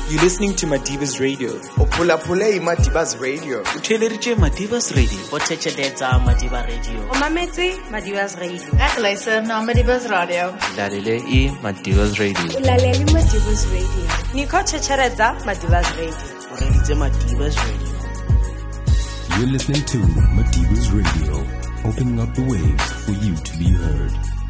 You're listening to Madivas Radio. Opulapule Madivas Radio. Utheleditse Madivas Radio. Bothecheletsa Madiba Radio. Omametse Madivas Radio. Listen on Madivas Radio. Lalele e Madivas Radio. Lalele Madivas Radio. Niko checheredza Madivas Radio. Ureditse Madivas Radio. You're listening to Madivas Radio, opening up the waves for you to be heard.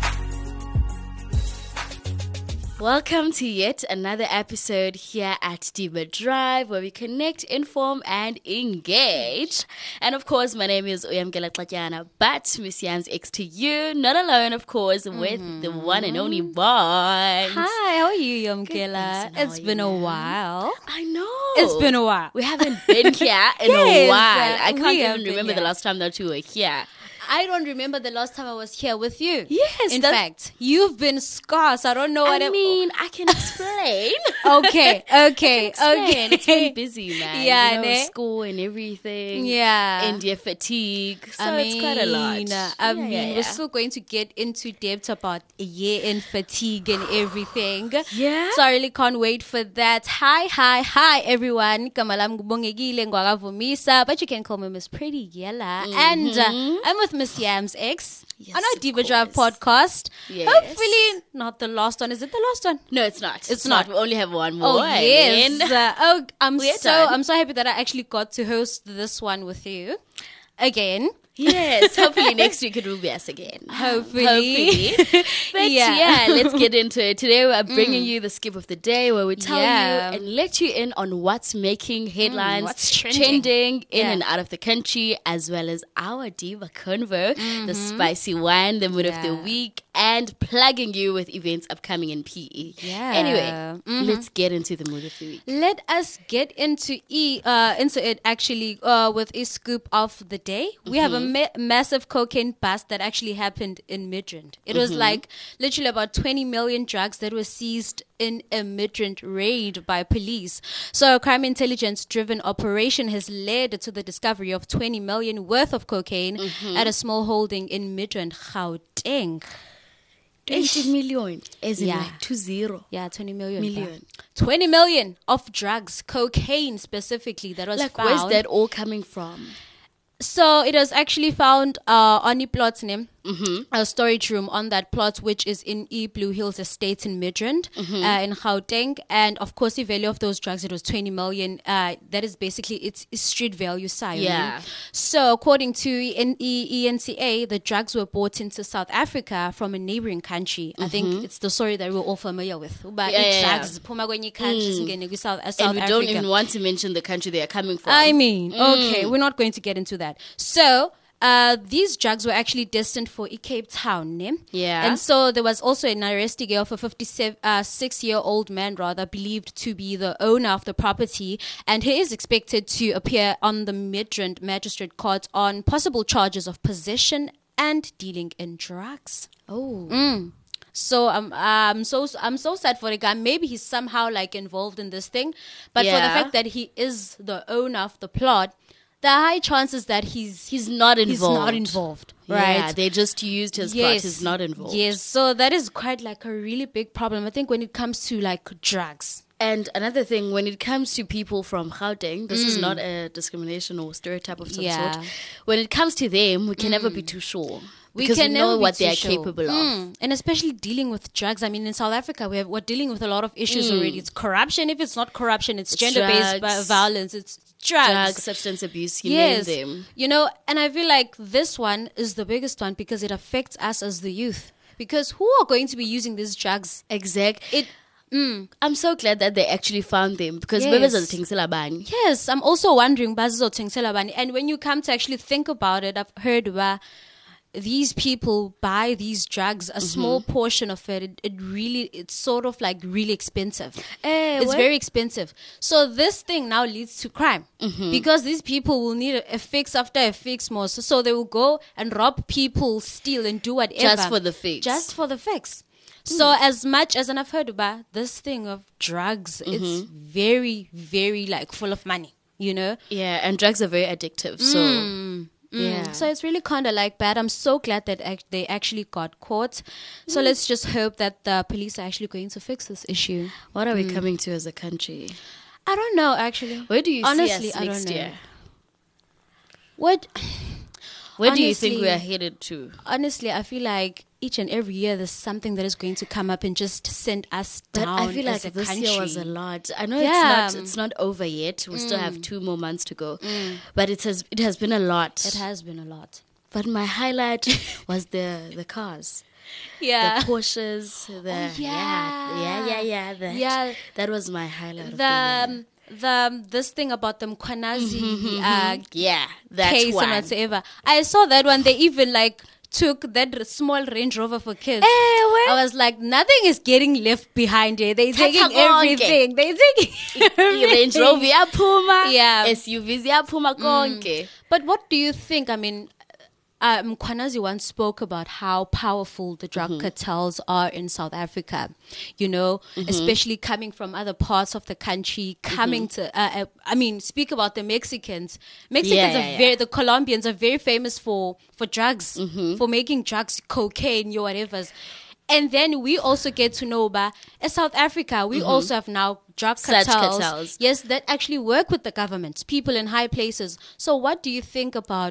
Welcome to yet another episode here at Diva Drive, where we connect, inform, and engage. And of course, my name is Oyamgela Tlatyana, but Miss Yams X to you, not alone, of course, with the one and only Bond. Hi, how are you, Yamgela? It's been a while. I know. It's been a while. We haven't been here in a while. I can't even remember the last time that we were here. I don't remember the last time I was here with you. Yes. In fact, you've been scarce. I don't know what I mean, I can explain. Okay. It's been busy, man. Yeah, you know, school and everything. Yeah. And your fatigue. So it's quite a lot. We're still going to get into depth about a year in fatigue and everything. Yeah. So I really can't wait for that. Hi, everyone. Kamalam Gubongegile Ngwagavumisa, but you can call me Miss Pretty Yella. And I'm with Miss Yams X on our Diva Drive podcast. Yes. Hopefully not the last one. Is it the last one? No, it's not. It's not. We only have one more. Oh yes. I'm done. so happy that I actually got to host this one with you again. Yes, hopefully next week it will be us again. Hopefully. But yeah, let's get into it. Today we're bringing you the skip of the day, where we tell you and let you in on what's making headlines, what's trending in and out of the country, as well as our Diva Convo, the spicy wine, the mood of the week, and plugging you with events upcoming in PE. Yeah. Anyway, let's get into the mood of the week. Let us get into it actually with a scoop of the day. We have a massive cocaine bust that actually happened in Midrand. It was like literally about 20 million drugs that were seized in a Midrand raid by police. So a crime intelligence driven operation has led to the discovery of 20 million worth of cocaine at a small holding in Midrand, Gauteng. 20 million, as in like 20. Yeah, 20 million. Million. 20 million of drugs, cocaine specifically, that was like, found. where's that all coming from? So it was actually found on the plot's name, a storage room on that plot, which is in Blue Hills Estate in Midrand, in Gauteng. And of course, the value of those drugs, it was 20 million. That is basically its street value sign. Yeah. So according to ENCA, the drugs were brought into South Africa from a neighboring country. I think it's the story that we're all familiar with. But drugs, South and we Africa. don't even want to mention the country they are coming from. I mean, okay, we're not going to get into that. So, these drugs were actually destined for Cape Town. Yeah. And so there was also an arresting of a 56-year-old man, believed to be the owner of the property. And he is expected to appear on the Midrand Magistrate Court on possible charges of possession and dealing in drugs. Oh. So I'm so sad for the guy. Maybe he's somehow like involved in this thing. But for the fact that he is the owner of the plot, the high chances that he's not involved. Right? Yeah, they just used his plot. He's not involved. Yes, so that is quite like a really big problem, I think, when it comes to like drugs. And another thing, when it comes to people from Gauteng, this is not a discrimination or stereotype of some sort. When it comes to them, we can never be too sure. Because we know what they are capable of. And especially dealing with drugs. I mean, in South Africa, we're dealing with a lot of issues already. It's corruption. If it's not corruption, it's gender-based violence. It's drugs, substance abuse, name them. You know, and I feel like this one is the biggest one because it affects us as the youth. Because who are going to be using these drugs? Exactly. I'm so glad that they actually found them because Yes, I'm also wondering, and when you come to actually think about it, I've heard where these people buy these drugs, a small portion of it's sort of like really expensive. It's very expensive. So this thing now leads to crime because these people will need a fix after a fix more. So they will go and rob people, steal and do whatever. Just for the fix. Just for the fix. So as much as, and I've heard about this thing of drugs, it's very, very like full of money, you know? Yeah, and drugs are very addictive. So Yeah. So it's really kind of like bad. I'm so glad that they actually got caught. So let's just hope that the police are actually going to fix this issue. What are we coming to as a country? I don't know, actually. Where do you Honestly, see us I don't next know. year? What? Where do you think we Honestly- are headed to? Honestly, I feel like each and every year there's something that is going to come up and just send us But down. I feel like as a this country. year was a lot. I know Yeah. it's not over yet. We still have 2 more months to go. But it has been a lot. It has been a lot. But my highlight was the cars. Yeah. The Porsches. yeah. That was my highlight of the year. This thing about the Mkhwanazi Yeah, that case one. and whatsoever. I saw that one. They even like took that small Range Rover for kids. where? I was like, nothing is getting left behind here. They're taking konke. everything. They're taking Range Rover ziyaphuma, Yeah. SUV ziyaphuma konke. But what do you think? I mean, Mkhwanazi once spoke about how powerful the drug cartels are in South Africa, you know, especially coming from other parts of the country, coming to, speak about the Mexicans. Mexicans the Colombians are very famous for drugs, for making drugs, cocaine, your whatever's. And then we also get to know about South Africa. We also have now drug Such cartels. cartels. Yes, that actually work with the government, people in high places. So what do you think about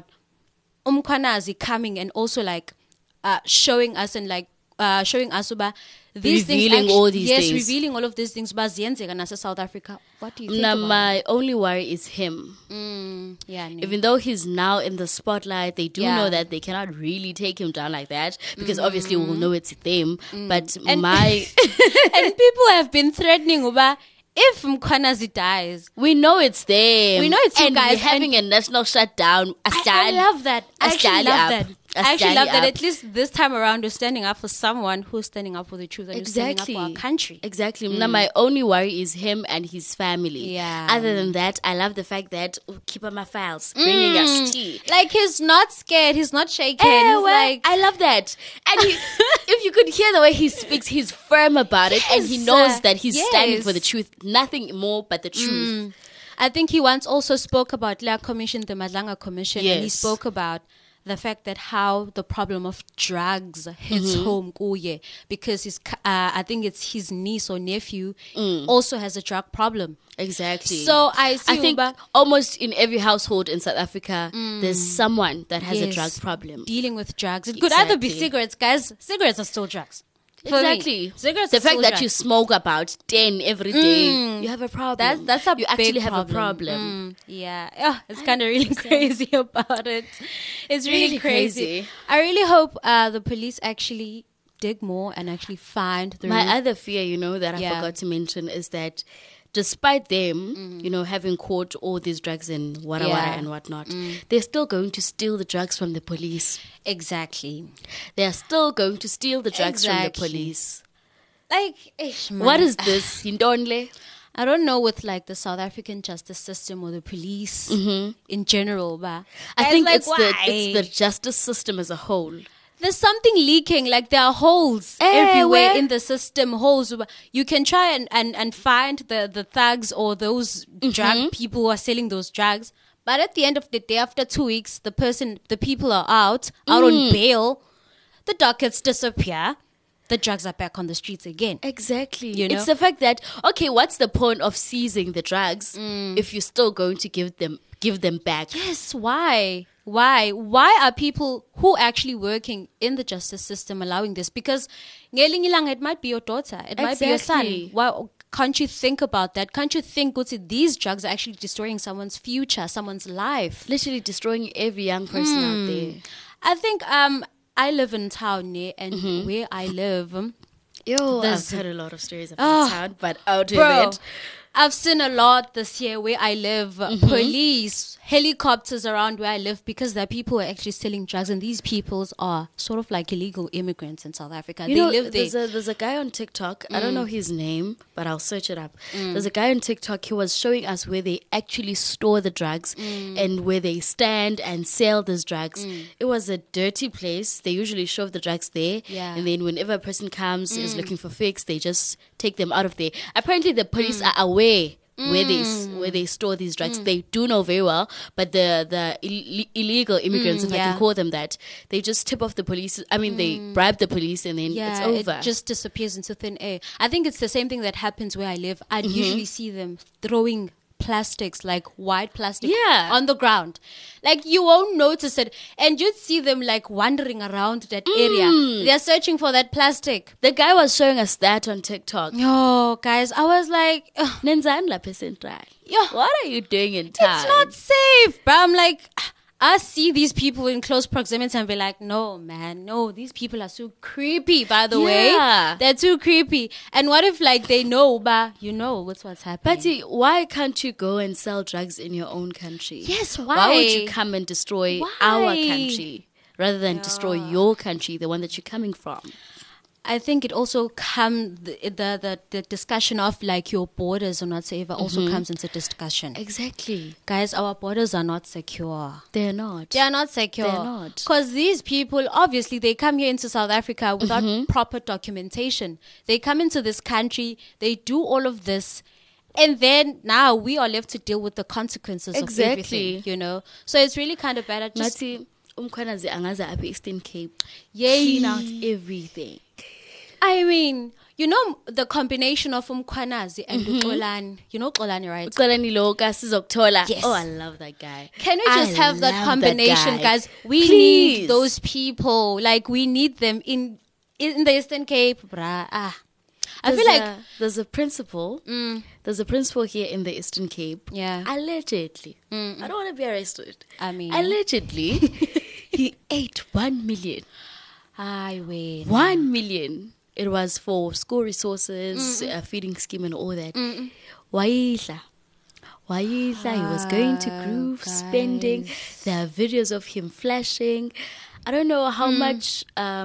Mkhwanazi coming and also like showing us and like showing us about these Revealing all these yes, things. revealing all of these things about ziyenzeka nase South Africa. What do you think Now, about my only worry is him. Yeah, no. Even though he's now in the spotlight, they do Yeah. know that they cannot really take him down like that because obviously we'll know it's them. But And- my, and people have been threatening about if Mkhwanazi dies. we know it's them. We know it's you and guys, we're having a national shutdown. I love that. I actually love that. I actually love that. Up. At least this time around, we're standing up for someone who's standing up for the truth and who's standing up for our country. Exactly. Now, my only worry is him and his family. Yeah. Other than that, I love the fact that keep on my files, bringing us tea. Like he's not scared. He's not shaken. Eh, He's well, like, I love that. And if you could hear the way he speaks, he's firm about it, and he Yes. knows that he's standing Yes. for the truth, nothing more but the truth. I think he once also spoke about La Commission, the Madlanga Commission, and he Yes. spoke about the fact that how the problem of drugs hits home kuye because I think it's his niece or nephew also has a drug problem. Exactly. So I see think Uba almost in every household in South Africa, there's someone that has a yes, drug problem. dealing with drugs. It could either be Exactly. cigarettes, guys. Cigarettes are still drugs. For me. Exactly. Cigarettes The are fact still that drugs. you smoke about 10 every day, you have a problem. That's a you big actually have problem. a problem. Yeah, it's kind of really crazy about it. It's really, Really crazy. crazy. I really hope the police actually dig more and actually find the My root. other fear, that I Yeah. forgot to mention is that despite them, having caught all these drugs and wara Yeah. and whatnot, they're still going to steal the drugs from the police. Exactly. They're still going to steal the drugs from the Exactly. police. Like, What is this, Hindonle? I don't know with like the South African justice system or the police in general, but I guys, think like, it's the justice system as a whole. there's something leaking. Like there are holes everywhere where? in the system. Holes. You can try and find the thugs or those drug people who are selling those drugs. But at the end of the day, after 2 weeks, the people are out on bail. The dockets disappear. The drugs are back on the streets again. Exactly. You know? It's the fact that, okay, what's the point of seizing the drugs if you're still going to give them back? Yes, why? Why are people who actually working in the justice system allowing this? Because ngelinye ilanga, it might be your daughter, it might be your son. Exactly. Why can't you think about that? Can't you think, these drugs are actually destroying someone's future, someone's life? Literally destroying every young person out there. I think I live in town, and where I live, I've There's- heard a lot of stories about town, but out bro, of it. I've seen a lot this year where I live. Police, helicopters around where I live because there are people who are actually selling drugs, and these peoples are sort of like illegal immigrants in South Africa. They live there. There's a guy on TikTok. I don't know his name, but I'll search it up. There's a guy on TikTok. He was showing us where they actually store the drugs and where they stand and sell these drugs. It was a dirty place. They usually shove the drugs there, Yeah. and then whenever a person comes is looking for fix, they just take them out of there. Apparently, the police are aware where they store these drugs. They do know very well, but the illegal immigrants, if I can call them that, they just tip off the police. I mean, they bribe the police and then it's over. It just disappears into thin air. I think it's the same thing that happens where I live. I usually see them throwing plastics, like white plastic, on the ground. Like you won't notice it, and you'd see them like wandering around that area. They're searching for that plastic. The guy was showing us that on TikTok. Yo, guys, I was like, Nenzani lapha eCentral? Yo, what are you doing in town? It's not safe, bro. I'm like, I see these people in close proximity and be like, no, man, no, these people are so creepy, by the way. They're too creepy. And what if, like, they know, but you know what's happening. But why can't you go and sell drugs in your own country? Yes, why? Why would you come and destroy our country rather than destroy your country, the one that you're coming from? I think it also comes, the discussion of like your borders or not safe also comes into discussion. Exactly. Guys, our borders are not secure. They're not. They are not secure. They're not. Because these people, obviously, they come here into South Africa without proper documentation. They come into this country, they do all of this, and then now we are left to deal with the consequences of everything, you know? So it's really kind of bad. I just... Umkhwanazi angaza apha Eastern Cape. Yay. Clean out everything. I mean, you know the combination of Umkhwanazi and Uxolani. You know Uxolani, right? Uxolani Loka Sizokuthola. Yes. Oh, I love that guy. Can we just have that combination, guys? We need those people. Like, we need them in the Eastern Cape, bruh. I feel like there's a principal. There's a principal here in the Eastern Cape. Yeah. Allegedly. I don't want to be arrested. I mean, allegedly, he ate 1 million. I wait. 1 million. It was for school resources, a feeding scheme and all that. Waidla. He was going to Groove, spending. There are videos of him flashing. I don't know how much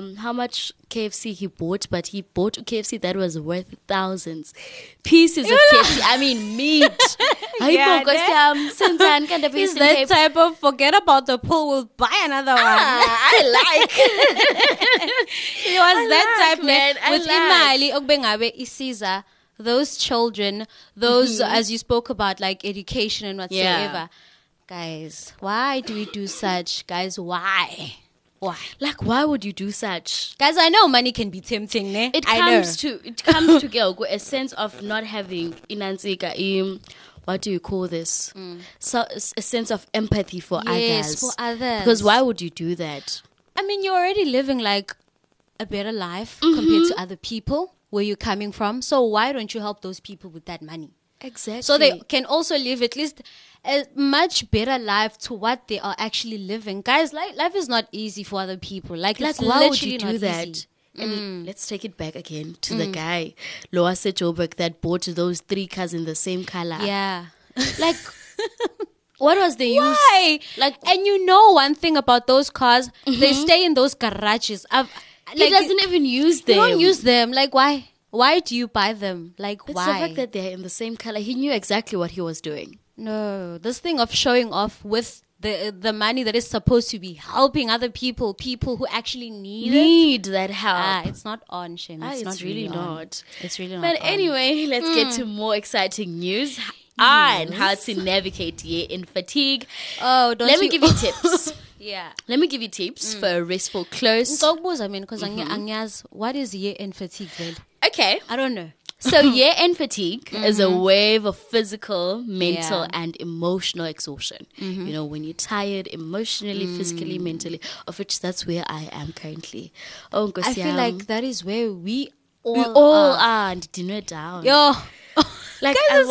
KFC he bought, but he bought a KFC that was worth thousands. Pieces of KFC. I mean, meat. He's that type of forget about the pool, we'll buy another one. I like. He was that type, man. With imali okbengabe isiza those children, those as you spoke about, like education and whatsoever. Yeah. Guys, why do we do such? Guys, why? Why? Like, why would you do such? Guys, I know money can be tempting, ne? It comes to girl, a sense of not having what do you call this? So a sense of empathy for others. For others. Because why would you do that? I mean, you're already living like a better life compared to other people where you're coming from. So why don't you help those people with that money? Exactly. So they can also live at least a much better life to what they are actually living. Guys, life is not easy for other people. Like why would you do that? Easy. And let's take it back again to the guy, Loase Joburg, that bought those 3 cars in the same color. Yeah. Like, what was the use? Why? Like, and you know one thing about those cars, they stay in those garages. He doesn't even use them. You don't use them. Like, why? Why do you buy them? Like, it's why? the fact that they're in the same color. He knew exactly what he was doing. No, this thing of showing off with the money that is supposed to be helping other people who actually need that help. It's not on, Shem. It's not really on. not. It's really not. But anyway, let's get to more exciting news on how to navigate year-end fatigue. Oh, let me give you tips. Yeah. Let me give you tips for a restful close. I mean, because what is year-end fatigue then? Okay. I don't know. So year-end fatigue is a wave of physical, mental, and emotional exhaustion. You know, when you're tired emotionally, physically, mentally, of which that's where I am currently. Oh, I feel like that is where we all are. And dinner down. Yo. Like, I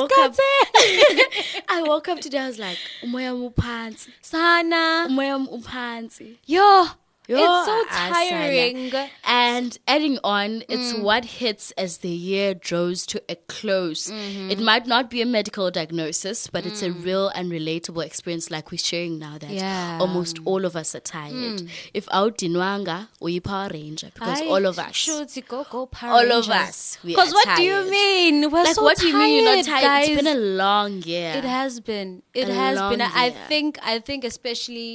woke up today, I was like, umoya uphansi. Sana. Umoya uphansi. Yo. It's so tiring. And adding on, it's what hits as the year draws to a close. It might not be a medical diagnosis, but it's a real and relatable experience like we're sharing now that almost all of us are tired. If out dinwanga, we Power Ranger, because all of us. Go Power all Rangers. of us. Because what do you mean? We're like, so what do you mean you're not tired? Guys. It's been a long year. It has been. It has been. I think especially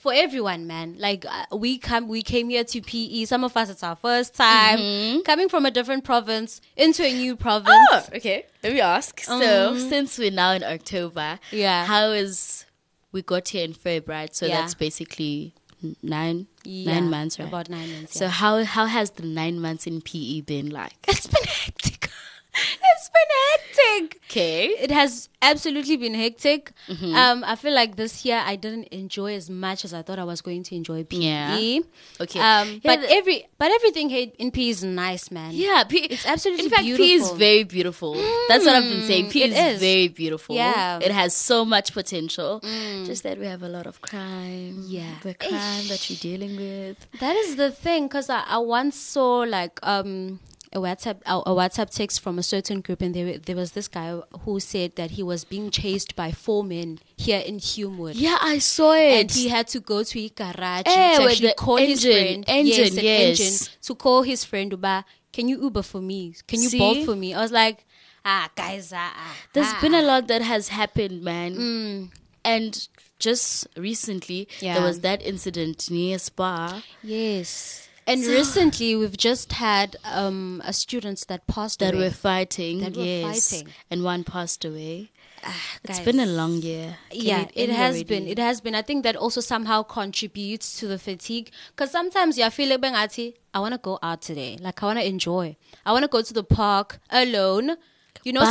for everyone, man. Like we came here to PE. Some of us, it's our first time coming from a different province into a new province. Oh, okay. Let me ask. So, since we're now in October, how is we got here in February? So that's basically 9 months, right? About 9 months. So how has the 9 months in PE been like? It's been hectic. It's been hectic. Okay. It has absolutely been hectic. I feel like this year I didn't enjoy as much as I thought I was going to enjoy PE. Yeah. Okay. But everything in PE is nice, man. Yeah, it's absolutely in fact, beautiful. PE is very beautiful. That's what I've been saying. PE is very beautiful. Yeah. It has so much potential. Just that we have a lot of crime. Yeah. The crime that you're dealing with. That is the thing, because I once saw like a WhatsApp text from a certain group, and there was this guy who said that he was being chased by 4 men here in Humewood. Yeah, I saw it. And he had to go to a garage to with actually the call his friend. engine. To call his friend, Uba, can you Uber for me? Can you bolt for me? I was like, guys, there's been a lot that has happened, man. And just recently, there was that incident near Spa. Yes. And recently, we've just had students that passed away. That were fighting. And one passed away. It's been a long year. It has been. It has been. I think that also somehow contributes to the fatigue. Because sometimes you feel like, I want to go out today. Like, I want to enjoy. I want to go to the park alone. You know,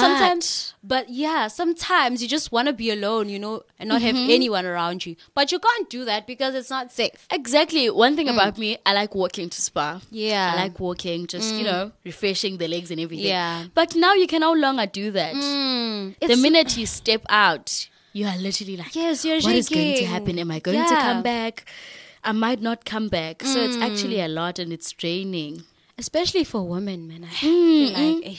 sometimes you just want to be alone, you know, and not have anyone around you. But you can't do that because it's not safe. Exactly. One thing about me, I like walking to Spa. Yeah. I like walking, just, refreshing the legs and everything. Yeah. But now you can no longer do that. The minute you step out, you are literally like, yes, you're what is going to happen? Am I going to come back? I might not come back. So it's actually a lot and it's draining. Especially for women, man. I feel like...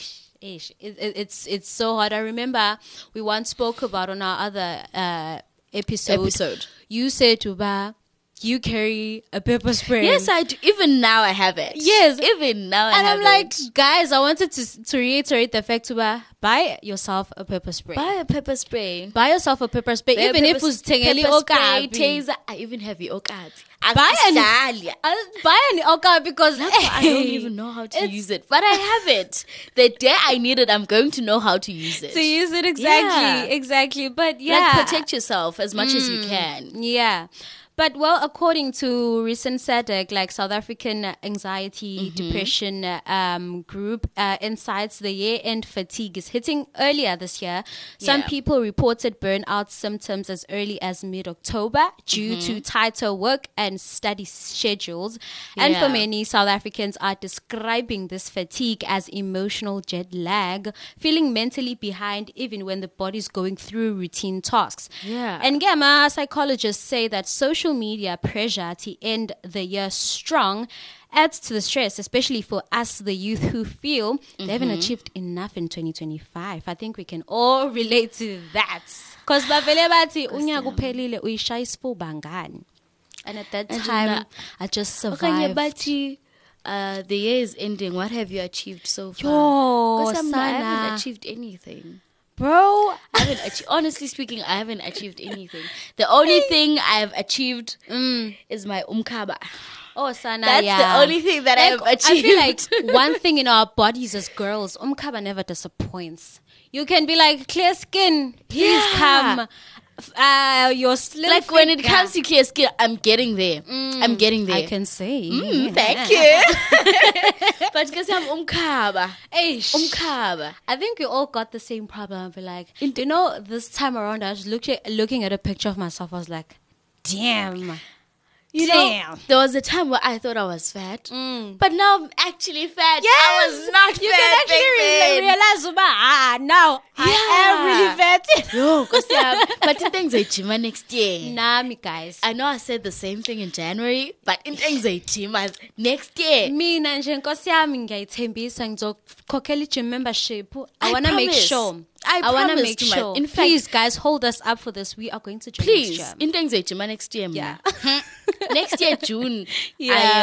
It's so hard. I remember we once spoke about on our other episode. You said, Uba, you carry a pepper spray. Yes, I do. Even now I have it. Yes. Even now I have it. And I'm like, it. guys, I wanted to reiterate the fact, Uba, buy yourself a pepper spray. Buy a pepper spray. Buy yourself a pepper spray. Even if it's tengeli okapi. Taser. I even have the okapi. Buy an okapi because I don't even know how to use it. But I have it. The day I need it, I'm going to know how to use it. Exactly. But like, protect yourself as much as you can. Yeah. But, well, according to recent SADC, like South African Anxiety Depression Group, insights, the year-end fatigue is hitting earlier this year. Some people reported burnout symptoms as early as mid-October due to tighter work and study schedules. And for many, South Africans are describing this fatigue as emotional jet lag, feeling mentally behind even when the body's going through routine tasks. Yeah. And Gamma psychologists say that social media pressure to end the year strong adds to the stress, especially for us, the youth, who feel they haven't achieved enough in 2025. I think we can all relate to that. Because and at that time, I just survived. The year is ending. What have you achieved so far? Because I haven't achieved anything. Bro, honestly speaking, I haven't achieved anything. The only thing I have achieved is my umkaba. Oh, Sana, that's the only thing that I have achieved. I feel like one thing in our bodies as girls, umkaba never disappoints. You can be like, clear skin, please come. Your slim like when it comes to clear skin, I'm getting there. I'm getting there. I can say. Thank you. But because I'm umkaba. I think we all got the same problem. I'll be like, you know, this time around, I was looking at a picture of myself. I was like, damn. You know, there was a time where I thought I was fat, but now I'm actually fat. Yes, I was not fat. You can actually realize, now I am really fat. Yo, because but in things like gym next year. Nah, me guys. I know I said the same thing in January, but in things like gym next year. Me nje nkosi yami ngiyayithembisa ngizokhokhela gym membership. I want to make sure. I want to make sure. In fact, please, guys, hold us up for this. We are going to join please, in things like gym next year. Yeah. Next year, June, I am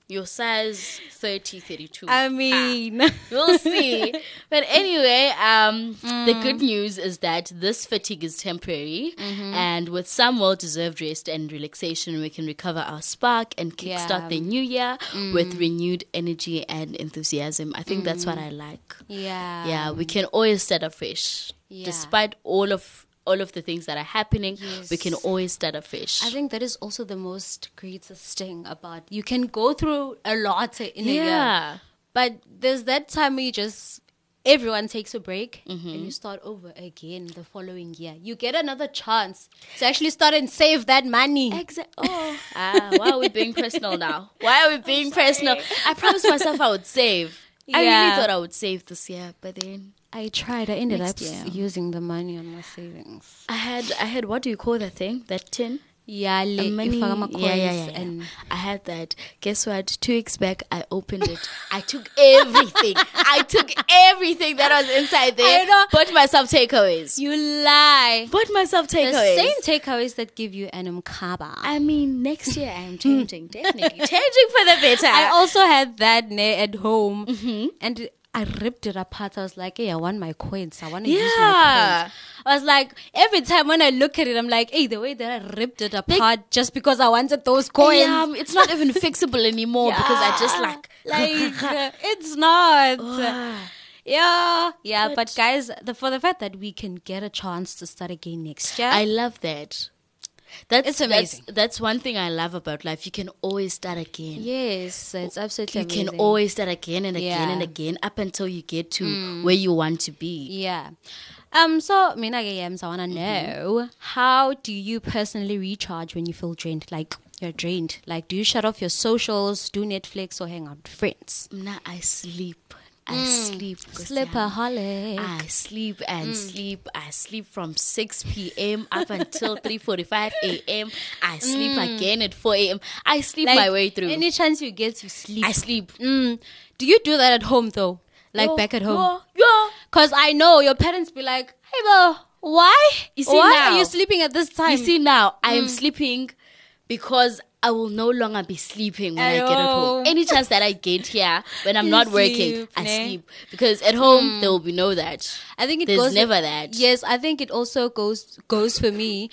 your size 30, 32. I mean, We'll see. But anyway, the good news is that this fatigue is temporary. And with some well-deserved rest and relaxation, we can recover our spark and kickstart the new year with renewed energy and enthusiasm. I think that's what I like. Yeah, we can always start afresh. Despite all of the things that are happening, we can always start afresh. I think that is also the most greatest thing about you can go through a lot in a year, but there's that time where everyone takes a break and you start over again the following year. You get another chance to actually start and save that money. Exactly. Why are we being personal now? Why are we being personal? I promised myself I would save. I really thought I would save this year, but then I tried. I ended up Next year. using the money on my savings. I had what do you call that thing? That tin? Yeah, A money. yeah. And I had that. Guess what? 2 weeks back, I opened it. I took everything. That was inside there. I know. Bought myself takeaways. You lie. Bought myself The takeaways. same takeaways that give you an umkaba. I mean, next year I am changing. Definitely changing for the better. I also had that at home, and I ripped it apart. I was like, hey, I want my coins. I want to use my coins. I was like, every time when I look at it, I'm like, hey, the way that I ripped it apart just because I wanted those coins. Yeah, it's not even fixable anymore because I just it's not. Yeah, but guys, for the fact that we can get a chance to start again next year, I love that. It's amazing. That's one thing I love about life. You can always start again. yes, it's absolutely You amazing. can always start again and again Yeah. and again up until you get to where you want to be. Yeah. So, Mina Gayams, I want to know, how do you personally recharge when you feel drained? Like, you're drained. Like, do you shut off your socials, do Netflix, or hang out with friends? Now I sleep. I sleep. Slipaholic. I sleep and sleep. I sleep from 6 p.m. up until 3:45 a.m. I sleep again at 4 a.m. I sleep my way through. Any chance you get to sleep. I sleep. Do you do that at home, though? Like, back at home? Yeah. Because I know your parents be like, hey, bro, why? You see why now- are you sleeping at this time? You see now, I am sleeping because I will no longer be sleeping when I get at home. Any chance that I get here when I'm not working, sleep, I ne? sleep. Because at home, there will be no that. I think it There's goes never that. Yes, I think it also goes for me.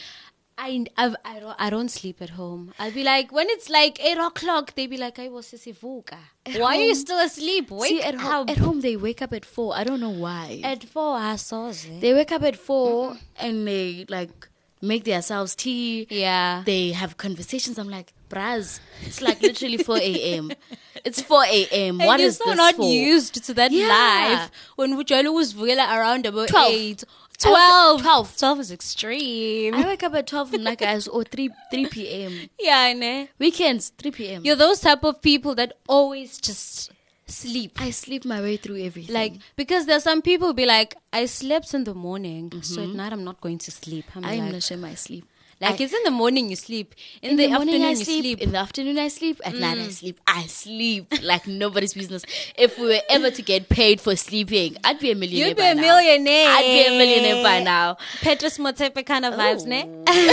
I don't sleep at home. I'll be like, when it's like 8 o'clock, they be like, I was sisivuka. Why are you still asleep? Wake See, up. at home, they wake up at 4. I don't know why. At 4, I saw it. They wake up at 4 and they like make themselves tea. Yeah. They have conversations. I'm like, braz, it's like literally 4 a.m. It's 4 a.m. And What you're is so this not for? used to that Yeah. life. When Vujalo was around about 12. 8. 12. 12. 12 is extreme. I wake up at 12 like guys or 3 p.m. Yeah, ne? Weekends, 3 p.m. You're those type of people that always just sleep. I sleep my way through everything. Like, because there's some people who be like, I slept in the morning, so at night I'm not going to sleep. I'm like, not sure my sleep. Like, it's in the morning you sleep. In the the morning afternoon I you sleep. In the afternoon I sleep. At night I sleep. I sleep like nobody's business. If we were ever to get paid for sleeping, I'd be a millionaire. You'd be by a now. millionaire. I'd be a millionaire by now. Petrus Motepe kind of vibes, ne?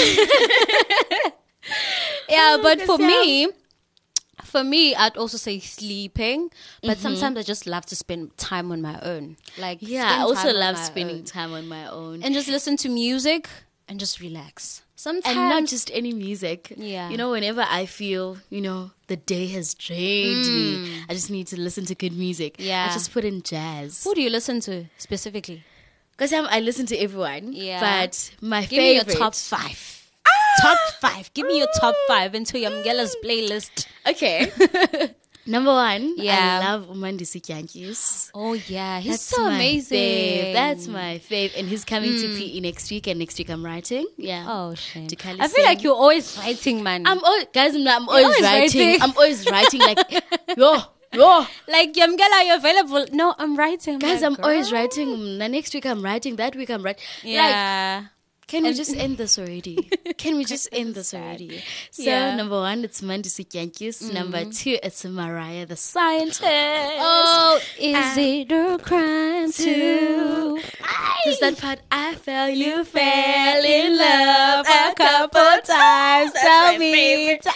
Yeah, but for me, I'd also say sleeping. But sometimes I just love to spend time on my own. Like, Yeah, I spend also time on love my spending own. time on my own. And just listen to music and just relax. Sometimes. And not just any music. Yeah. You know, whenever I feel, the day has drained me, I just need to listen to good music. Yeah. I just put in jazz. Who do you listen to specifically? Because I listen to everyone. Yeah. But my Give me your favorite. top 5. Top 5. Give me your top 5 into Yamgela's playlist. Okay. Number 1, Yeah. I love Umandisi Kyankis. Oh, yeah. He's That's so my amazing. fave. That's my fave. And he's coming to PE next week. And next week I'm writing. Yeah. Oh, shame. To Kali I feel like Singh. you're always writing, man. I'm always always writing. writing. I'm always writing like, yo. like, Yamgela, you're available. No, I'm writing. Guys, like, I'm always writing. The next week I'm writing. That week I'm writing. Yeah. Can we just end this already? Can we just end this already? So, Yeah. number 1, it's Mandisi Kyankis. Number 2, it's Mariah the Scientist. Oh, is it a crime to? There's that part, I fell, you fell in love a couple times. Tell me.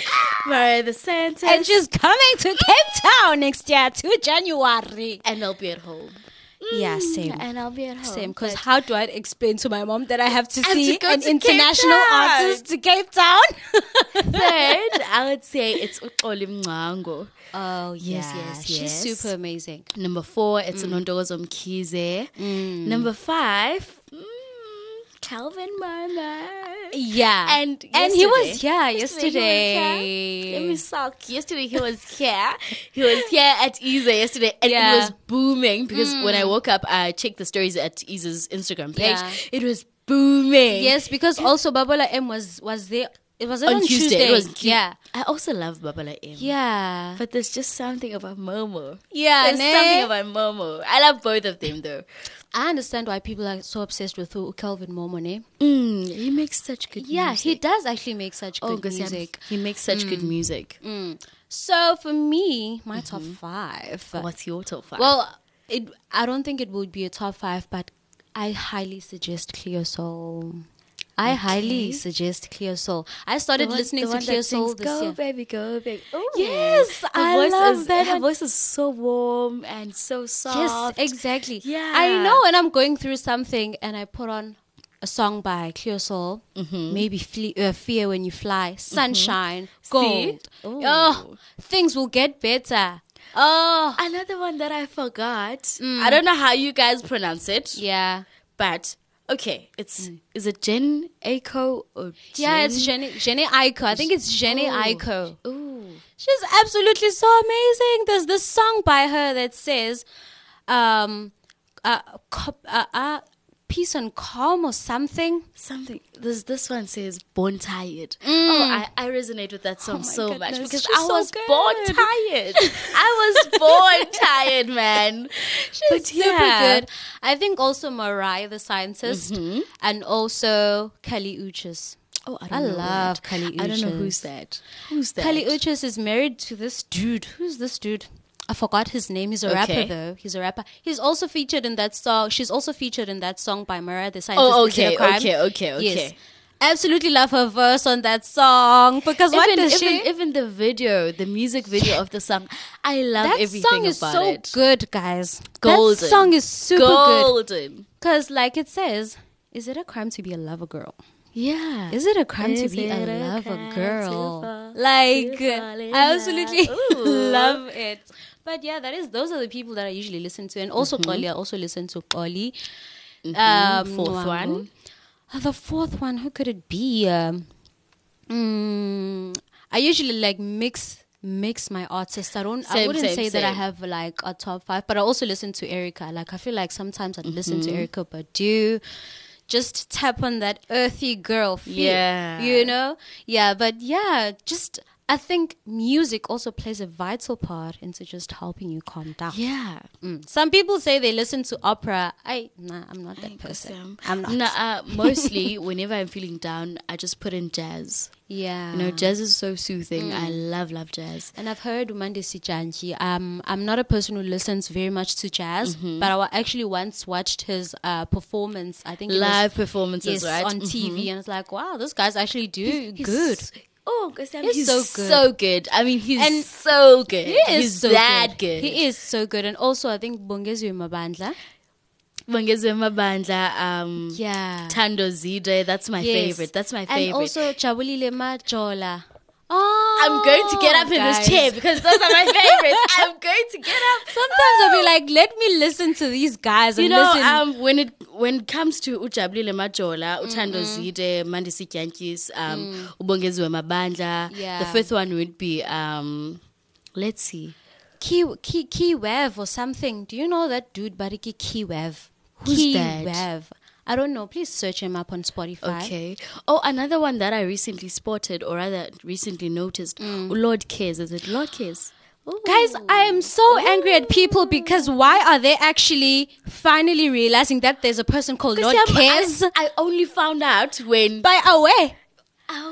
Mariah the Santa. And she's coming to Cape Town next year, 2 January. And I'll be at home. Yeah, same. And I'll be at home. Same, because But how do I explain to my mom that I have to have see to go an to Cape international Town. artist to Cape Town? third, I would say it's Uxoli Mngango. Oh, Yes, yeah. yes, She's yes. super amazing. Number 4, it's Nondozo Mkhize. Number 5, Calvin Mama. Yeah. And he was here He was yesterday. here. Let me suck. Yesterday he was here. He was here at Isa yesterday, and Yeah. it was booming because when I woke up, I checked the stories at Isa's Instagram page. Yeah. It was booming. Yes, because also Babola M was there. It was on Tuesday. It was cute. Yeah. I also love Babala M. Yeah. But there's just something about Momo. Yeah, There's ne? something about Momo. I love both of them though. I understand why people are so obsessed with Kelvin Momone. He makes such good Yeah, music. he does actually make such good 'cause music. He makes such good music. So for me, my top 5. What's your top 5? Well, I don't think it would be a top 5, but I highly suggest Clear Soul. I highly suggest Clear Soul. I started listening to Clear Soul this Go, year. baby, go, baby. Ooh. Yes, Her I voice love is, that Her one. voice is so warm and so soft. Yes, exactly. Yeah. I know when I'm going through something and I put on a song by Clear Soul, maybe Fear When You Fly, Sunshine, Gold. Ooh. Oh, things will get better. Oh, Another one that I forgot. I don't know how you guys pronounce it, yeah. but okay, is it Jen Aiko or Jen? Yeah, it's Jenny Aiko. I think it's Jenny Aiko. Ooh. She's absolutely so amazing. There's this song by her that says, peace and calm or something. Something. This one says "Born Tired." Oh, I resonate with that song so much goodness, because she's I so was good. born tired. I was born tired, man. She's super good. I think also Mariah the Scientist and also Kali Uchis. Oh, I love Kali Uchis. I don't know who's that. Who's that? Kali Uchis is married to this dude. Who's this dude? I forgot his name. He's a rapper though. He's a rapper. He's also featured in that song. She's also featured in that song by Mariah the Scientist. Oh, Is It a okay, Crime? okay. Yes. Absolutely love her verse on that song because what does she? Even the video, the music video of the song, I love That everything song is about so it. good, guys. Golden. That song is super good Golden. because, like it says, is it a crime to be a lover girl? Yeah. Is it a crime to Is be a it a lover crime to girl? fall- Like, to fall in I absolutely love? Ooh. love it. But yeah, those are the people that I usually listen to, and also Xoli. I also listen to Xoli. Fourth Mwango. one. The fourth one, who could it be? I usually like mix my artists. I wouldn't say that I have like a top 5, but I also listen to Erica. Like I feel like sometimes I'd listen to Erica Badu. Just tap on that earthy girl feel. Yeah. You know? Yeah, but yeah, just I think music also plays a vital part into just helping you calm down. Yeah. Some people say they listen to opera. I'm not that person. I'm not. Nah, mostly, whenever I'm feeling down, I just put in jazz. Yeah. You know, jazz is so soothing. I love jazz. And I've heard Umande Sijanji. I'm not a person who listens very much to jazz, but I actually once watched his performance. I think it Live was, performances, right? on TV, and it's like, wow, those guys actually do good. Oh, because He's so good. I mean, he's And so good. He is He's so that good. He is so good, and also I think Bongeziwe Mabandla. Bongeziwe Mabandla, Yeah. Tando Zide, that's my favorite. That's my favorite. And also Jabulile Majola. Oh, I'm going to get up in this chair because those are my favorites. I'm going to get up. Sometimes I'll be like, let me listen to these guys and You know, listen. when it comes to Ujabulile Majola, Utando Zide, Mandisi Kyankis, Ubongeziwe Mabandla, Yeah. the fifth one would be let's see, Key Wev or something. Do you know that dude, Bariki Key Wev? Who's Key that? Wev. I don't know. Please search him up on Spotify. Okay. Oh, another one that I recently spotted, or rather recently noticed, Lord Cares. Is it Lord Cares? Ooh. Guys, I am so angry at people because why are they actually finally realizing that there's a person called Lord Cares? I only found out when By Away.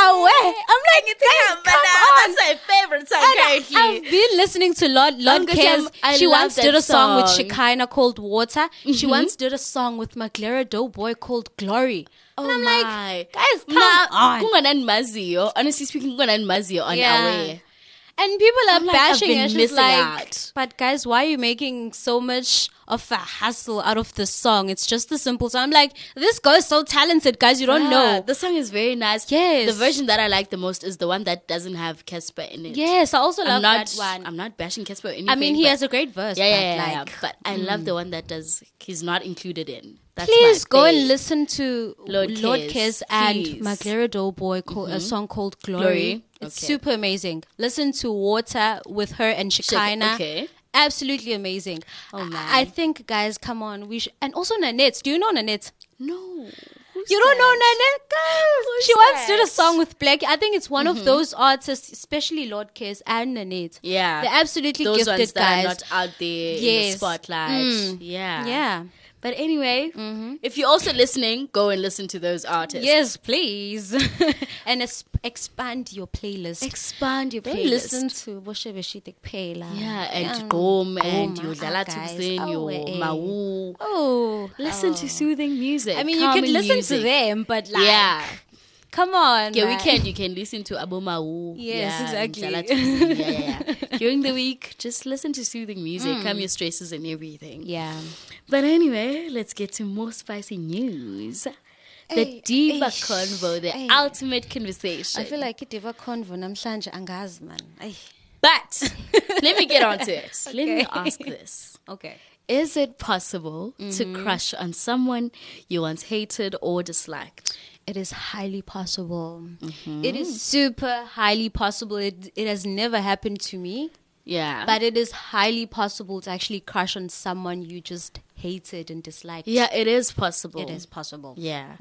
away. I'm like, guys, come on. That's my favorite song I've currently. been listening to Lord Because Kez. I She love once that did a song with song. Shekinah called Water. She once did a song with Maglera Doughboy called Glory. Oh and I'm my. like, guys, come on. Kunganan Mazio. Honestly speaking, Kunganan Mazio on Yeah. Away. And people are I'm like, I've bashing been it. She's missing like, out. but guys, why are you making so much of a hassle out of this song? It's just a simple song. I'm like, this girl is so talented, guys. You don't know. The song is very nice. Yes. The version that I like the most is the one that doesn't have Casper in it. Yes, I also love I'm not, that one. I'm not bashing Casper or anything. I mean, he but- has a great verse. Yeah, but yeah. like, But I love the one that he's not included in. That's please my go fave. and listen to Lord Kez Kez, and please. Maglera Doughboy, a song called Glory. Glory, It's okay. super amazing. Listen to Water with her and Shekinah. Okay. Absolutely amazing. Oh, man. I think, guys, come on. And also Nanette. Do you know Nanette? No. You don't know Nanette? Guys, she once did a song with Black. I think it's one of those artists, especially Lord Kez and Nanette. Yeah. They're absolutely Those gifted ones that guys. are not out there in the Yes. spotlight. Yeah. Yeah. But anyway, if you're also listening, go and listen to those artists. Yes, please. And expand your playlist. Expand your Don't playlist. listen to Boshe Beshitek Pela. Yeah, and Gom and your Goma, Dala guys. Tuxin, Oh, your eh. Mau. Oh. Listen to soothing music. I mean, you calming could listen music. to them, but like, Yeah. come on. Yeah, man. weekend you can listen to Abu Mau. Yes, exactly. Dala Tuxin. Yeah. During the week, just listen to soothing music, calm your stresses and everything. Yeah. But anyway, let's get to more spicy news. The Diva Convo, the ultimate conversation. I feel like it diva convo namhlanje angazi man. Ay. But let me get on to it. Let me Okay. ask this. Okay. Is it possible to crush on someone you once hated or disliked? It is highly possible. It is super highly possible. It has never happened to me. Yeah. But it is highly possible to actually crush on someone you just hated and disliked. yeah, it is possible. It is possible. Yeah.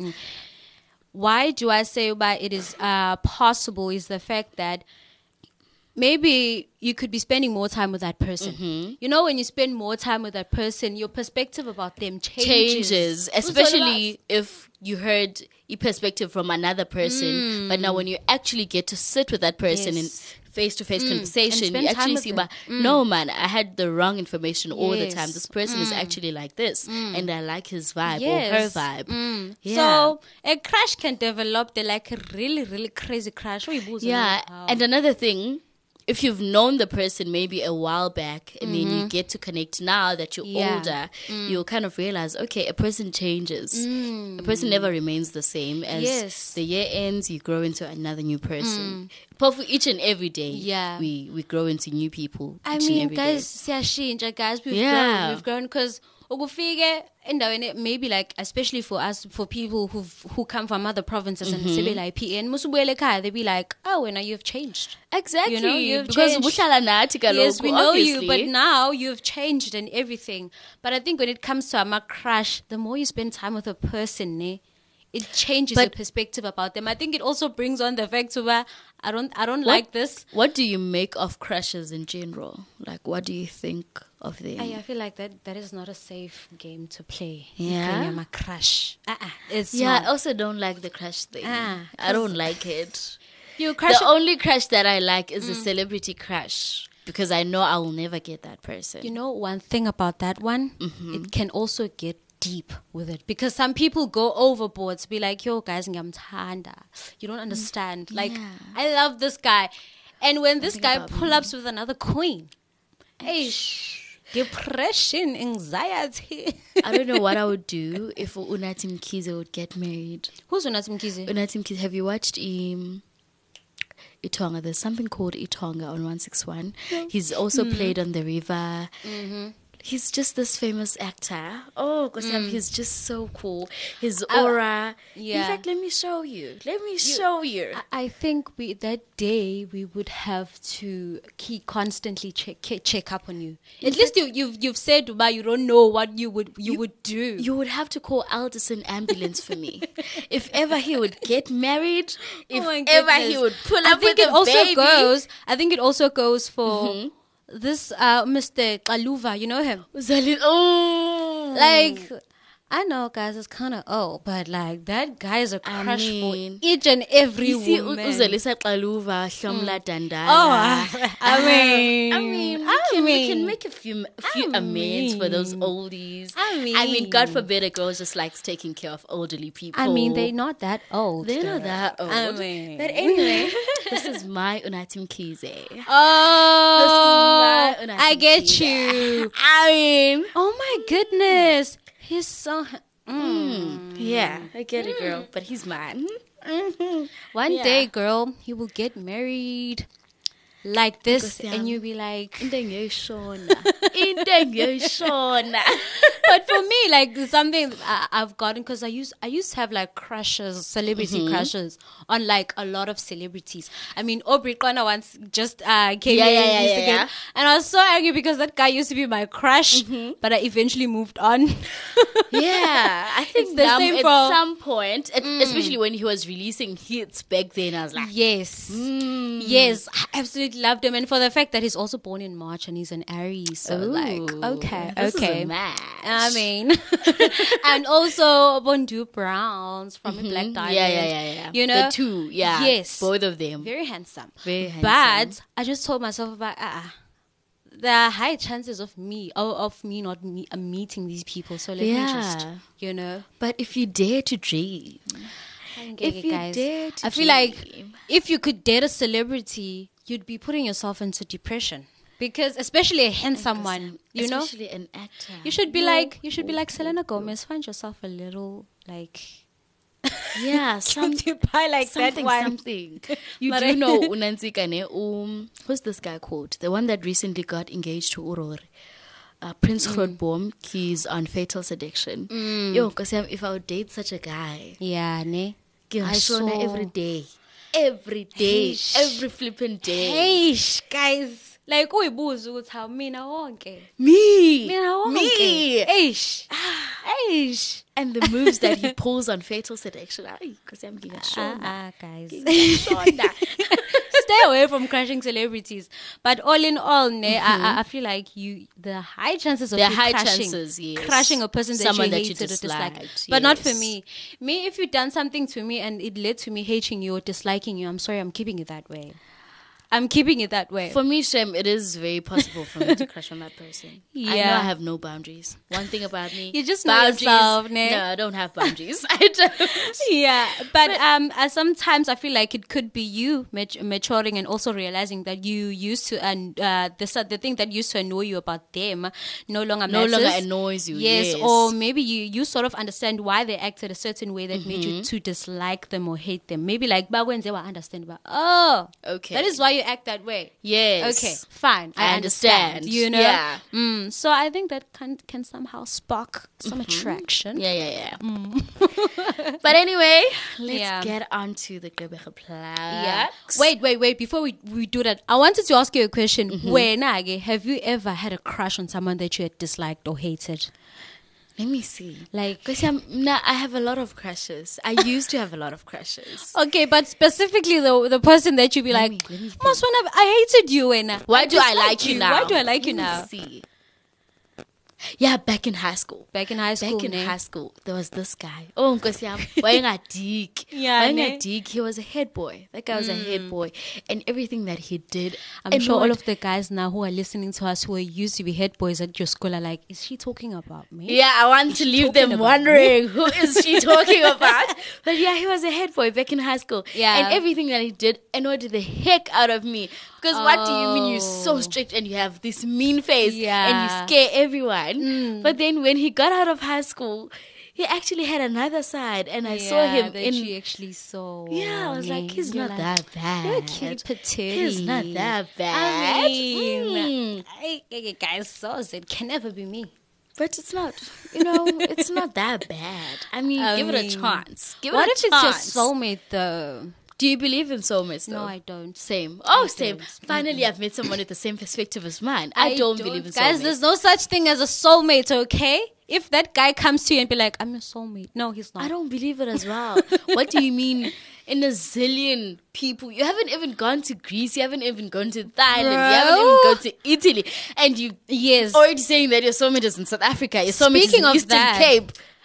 Why do I say why it is possible is the fact that maybe you could be spending more time with that person. You know, when you spend more time with that person, your perspective about them changes. Especially if you heard your perspective from another person. But now when you actually get to sit with that person in Yes. face-to-face conversation, spend you time actually with see, them. no man, I had the wrong information all the Yes. time. This person is actually like this, and I like his vibe Yes. or her vibe. Yeah. So a crush can develop like a really, really crazy crush. Yeah, and another thing, if you've known the person maybe a while back and then you get to connect now that you're Yeah. older, you'll kind of realize, okay, a person changes. A person never remains the same. As Yes. the year ends, you grow into another new person. But for each and every day, Yeah. we grow into new people. I each and mean, every day. guys, siyashintsha, guys. Yeah. We've grown because ukufike endaweni maybe like especially for us, for people who come from other provinces and sebe like PN musubuyele ekhaya, they be like, oh, when you've changed. Exactly. You know, you've because changed. buhlala nathi kaloku, Yes, we know you, obviously. but now you've changed and everything. But I think when it comes to a crush, the more you spend time with a person, it changes your But- perspective about them. I think it also brings on the fact of I don't like this. What do you make of crushes in general? Like, what do you think of them? I feel like that is not a safe game to play. Yeah? I'm a crush. It's Yeah, I not. also don't like the crush thing. I don't like it. You crush. The only crush that I like is a celebrity crush because I know I will never get that person. You know one thing about that one, it can also get deep with it because some people go overboard to be like, yo guys, ngiyamthanda. You don't understand. Like, I love this guy, and when this guy pull ups with another queen, depression, anxiety. I don't know what I would do if Unathi Mkhize would get married. Who's Unathi Mkhize? Unathi Mkhize, have you watched Itonga? There's something called Itonga on 161. He's also played on The River. He's just this famous actor. Oh, Kosam, he's just so cool. His aura. yeah. In fact, let me show you. Let me show you. I think that day we would have to constantly check up on you. At least you've said Dubai, you don't know what you would do. You would have to call Alderson ambulance for me. If ever he would get married, if my ever he goodness. would pull I up think with it a also baby. goes. I think it also goes for this Mr. Kaluva. You know him. Oh, Like, I know, guys, it's kind of old, but like that guy is a crush mean, for each and every You see, woman. Uzalisa Xaluva, Shomla Dandala. Oh, I we can make a few amends for those oldies. I mean, God forbid a girl just likes taking care of elderly people. I mean, they're not that old. They're though. not that old. I mean, But anyway, this is my Unatim Kize. oh, This is my I get Unatim you. I mean, Oh my goodness, he's so. yeah, I get it, girl. But he's mine. One Yeah. day, girl, he will get married like this, Because, and you'll be like. Intengo Shona. But for me, like something I've gotten because I used to have like crushes, celebrity crushes on like a lot of celebrities. I mean, Aubrey Kona once just came here Yeah. and I was so angry because that guy used to be my crush, but I eventually moved on. Yeah, I think It's the same at for- some point, especially when he was releasing hits back then, I was like, Yes, yes, I absolutely loved him, and for the fact that he's also born in March and he's an Aries, so like, okay, this is okay. a match. I mean, and also Bondu Browns from a Black Diamond. Yeah. You know, the two, yeah. Yes. Both of them. very handsome. Very handsome. But I just told myself about there are high chances of me not meeting these people. So let me just, you know, But if you dare to dream, I don't get if it, you guys. dare to I feel like dream. if you could date a celebrity, you'd be putting yourself into depression because, especially a handsome one, you know, especially an actor. you should be like Selena Gomez. Find yourself a little like. Yeah, Cutie pie like that one. something. You do know Unanzikane, who's this guy called? The one that recently got engaged to Urori. Prince Grootboom, he's on Fatal Seduction. Yo, because if I would date such a guy, Yeah, ne. I saw saw- every day. Every day. Eish. Every flipping day. Hey, guys. Like, uyibuza ukuthi how mina wonke. Me. Mina wonke. Me. Eish. Eish. And the moves that he pulls on Fatal Seduction. Because I'm giving Guys. Shonda. Stay away from crushing celebrities. But all in all, ne, I feel like the high chances of There are you high crushing, chances, yes. crushing a person that Someone you that you hated or disliked. disliked, But not for yes. me. Me, if you've done something to me and it led to me hating you or disliking you, I'm sorry, I'm keeping it that way. I'm keeping it that way. For me, Shem, it is very possible for me to crush on that person. I know Yeah. I have no boundaries. One thing about me, You just know boundaries. yourself, ne? No, I don't have boundaries. I don't. Yeah, but sometimes I feel like it could be you maturing and also realizing that you used to, and the thing that used to annoy you about them no longer annoys you. Yes, Yes. or maybe you sort of understand why they acted a certain way that made you to dislike them or hate them. Maybe like back when they were understand about, oh, Okay. that is why you act that way. Yes. Okay, fine. I understand. You know? Yeah. So I think that can somehow spark some attraction. Yeah. But anyway, let's Yeah. get on to the Gqeberha Yeah. Plugs. Wait. Before we do that, I wanted to ask you a question. Wena, have you ever had a crush on someone that you had disliked or hated? Let me see. Like, Because I have a lot of crushes. I used to have a lot of crushes. okay, but specifically the person that you'd be like, me think. Most when I hated you, Wena. Why do I disliked like you now? Why do I like you Let me now? see. Yeah, back in high school. Back in high school, Back in ne? high school, there was this guy. Oh, Nkosi yami, wayengadik. Yeah, ne? Wayengadik. He was a head boy. That guy was a head boy. And everything that he did. I'm sure all of the guys now who are listening to us who used to be head boys at your school are like, is she talking about me? Yeah, I want to leave them talking about wondering who is she talking about. But yeah, he was a head boy back in high school. Yeah. And everything that he did annoyed the heck out of me. Because what do you mean you're so strict and you have this mean face Yeah. and you scare everyone? But then when he got out of high school, he actually had another side, and I saw him that in. she actually saw. Yeah, I was like, he's You're not like, that bad. You're cute patootie. He's not that bad. I mean, guys, so it can never be me. But it's not, it's not that bad. I mean, give it a chance. Give What it if a it's chance. your soulmate though? Do you believe in soulmates though? No, I don't. Same. Oh, same. don't. Finally, I've met someone with the same perspective as mine. I don't believe in soulmates. Guys, there's no such thing as a soulmate, okay? If that guy comes to you and be like, I'm your soulmate. No, he's not. I don't believe it as well. What do you mean? In a zillion people, you haven't even gone to Greece, you haven't even gone to Thailand, you haven't even gone to Italy, and you Yes. already saying that your soulmate is in South Africa, your soulmate is Speaking in of Eastern that, Cape.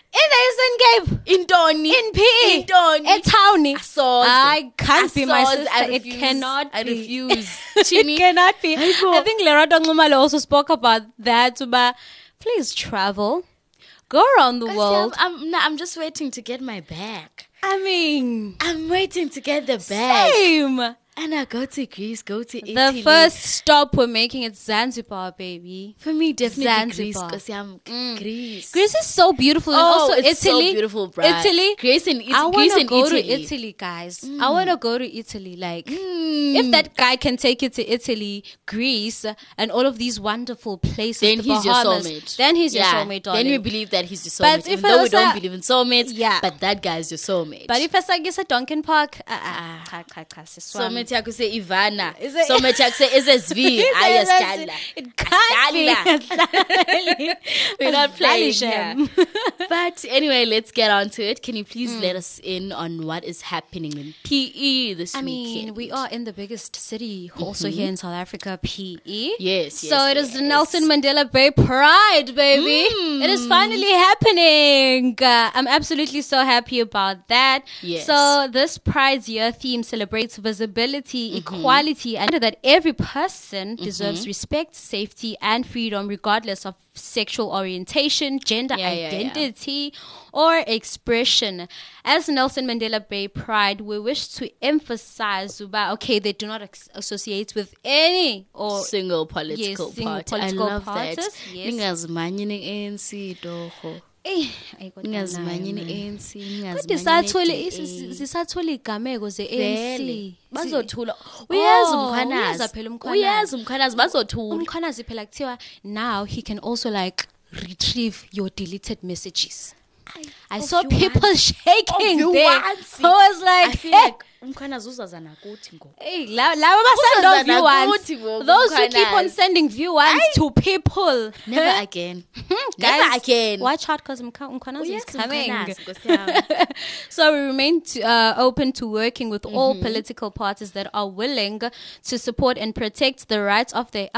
In the Eastern Cape. In Donny. In PE. In Donny. In Townie. I can't be my sister. I It refuse. cannot I be. refuse. It cannot be. Aibo. I think Lerato Ngumalo also spoke about that. But please travel. Go around the world. I'm just waiting to get my bag. I mean, I'm waiting to get the bag. same. And I go to Greece, go to Italy. The first stop we're making is Zanzibar, baby. For me, definitely Greece. Zanzibar. Because I'm Greece. Greece is so beautiful. And also it's Italy. so beautiful, bruh. Italy. Greece and I want Greece to and go Italy. to Italy, guys. I want to go to Italy. Like, if that guy can take you to Italy, Greece, and all of these wonderful places, Then the he's your Bahamas, soulmate. Then he's your Yeah. soulmate, darling. Then we believe that he's your But soulmate. if Even though we it was don't a- believe in soulmates, Yeah. but that guy's your soulmate. But if it's like it's a Duncan Park, soulmate yakho se Ivana. Is it- Soulmate yakho se SSV. Ayasdala. It can't be. We're not playing Valisham. here. But anyway, let's get on to it. Can you please let us in on what is happening in PE this I weekend? mean, we are in the biggest city also here in South Africa, PE. Yes, So yes, it is the yes. Nelson Mandela Bay Pride, baby. It is finally happening. I'm absolutely so happy about that. Yes. So this Pride's year theme celebrates visibility, equality, and that every person deserves respect, safety, and freedom regardless of sexual orientation, gender identity, or expression. As Nelson Mandela Bay Pride, we wish to emphasize about, okay, they do not associate with any or single political single party. political I love parties, that. yes. Ningazimanyi ne-ANC torho. Ningazimanyi ne-ANC. Kodwa ningazimanyi zisathole igameko ze-ANC. Vele. Bazothula. uyazi Uyazi phela umkhwanazi. Uyazi umkhwanazi bazothula. umkhwanazi phela kuthiwa now he can also like retrieve your deleted messages. I saw people shaking there. I was like, I feel hey, like umkhwanazi uzaza nakuthi ngoku. hey, laba basenda Uzaza view nakuthi ones. ngoku Those who keep on umkhwanazi. sending view ones to people. Never again. Guys, Never again. watch out because umkhwanazi is Uyazi coming. umkhwanazi, Nkosi yami. So we remain open to working with all political parties that are willing to support and protect the rights of the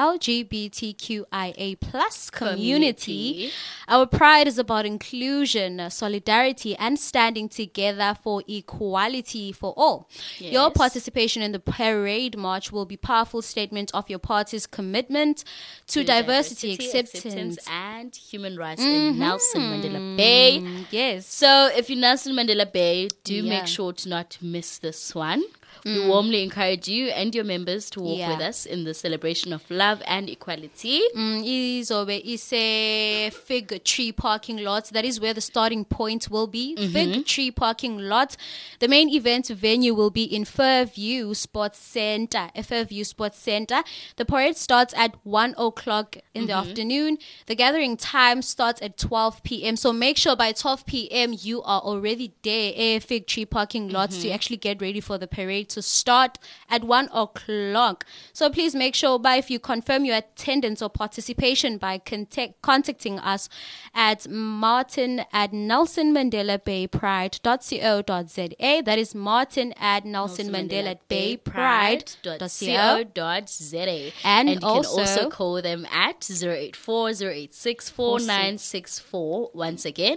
LGBTQIA plus community. Our pride is about inclusion, solidarity, and standing together for equality for all. Your Yes. participation in the parade march will be a powerful statement of your party's commitment to diversity, acceptance. and human rights in Nelson Mandela Bay. Yes. So if you're Nelson Mandela Bay, do Yeah. make sure to not miss this one. We warmly encourage you and your members to walk with us in the celebration of love and equality. Izobe ise Fig Tree parking lot. That is where the starting point will be. Fig Tree parking lot. The main event venue will be in Fairview Sports Center. Fairview Sports Center. The parade starts at 1 o'clock in the afternoon. The gathering time starts at 12 p.m. So make sure by 12 p.m. you are already there. Fig Tree parking lots to actually get ready for the parade to start at 1 o'clock. So please make sure if you confirm your attendance or participation by contacting us at martin@nelsonmandelabaypride.co.za. That is martin@nelsonmandelabaypride.co.za. And you can also also call them at 084-086-4964. Once again,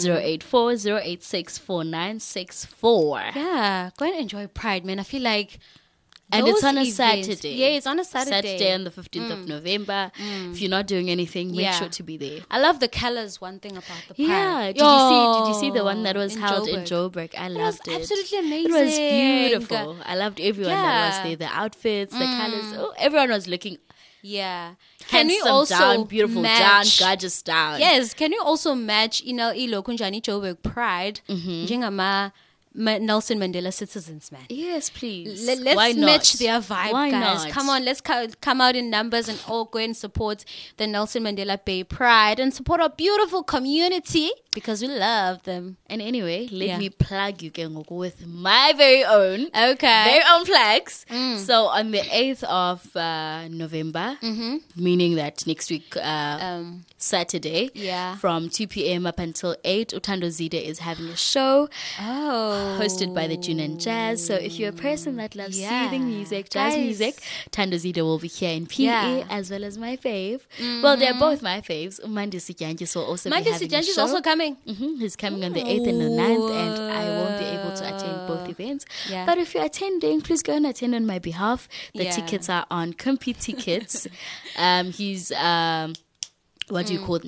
084-086-4964. yeah, go and enjoy Pride, man. I feel like And it's those on a events- Saturday. Yeah, it's on a Saturday. Saturday on the 15th of November. If you're not doing anything, make Yeah. sure to be there. I love the colors. One thing about the Pride. Yeah, did you see the one that was held in Joburg? I loved it. Absolutely It amazing. was beautiful. I loved everyone that was Yeah. there. The outfits, the colors. Oh, everyone was looking Yeah. Can we handsome also down, beautiful match? down, gorgeous down. Yes. Can you also match ilo kunjani Joburg Pride? Njengama Nelson Mandela citizens, man. Yes, please. Let's Why not? match their vibe, Why guys. not? Come on, let's come out in numbers and all go and support the Nelson Mandela Bay Pride and support our beautiful community because we love them. And anyway, let Yeah. me plug you Kengoku, with my very own very own flags. So on the 8th of November, meaning that next week Saturday, Yeah. from 2 p.m. up until 8, Utando Zide is having a show Oh. hosted by the June and Jazz. So if you're a person that loves soothing music, jazz music, Tando Zito will be here in PE as well as my fave. Well, they're both my faves. Mandi Sijanjis will also be having a show. Sijanjis is also coming. He's coming on the 8th and the 9th, and I won't be able to attend both events. Yeah. But if you're attending, please go and attend on my behalf. The tickets are on Compete Tickets. He's what do you call it?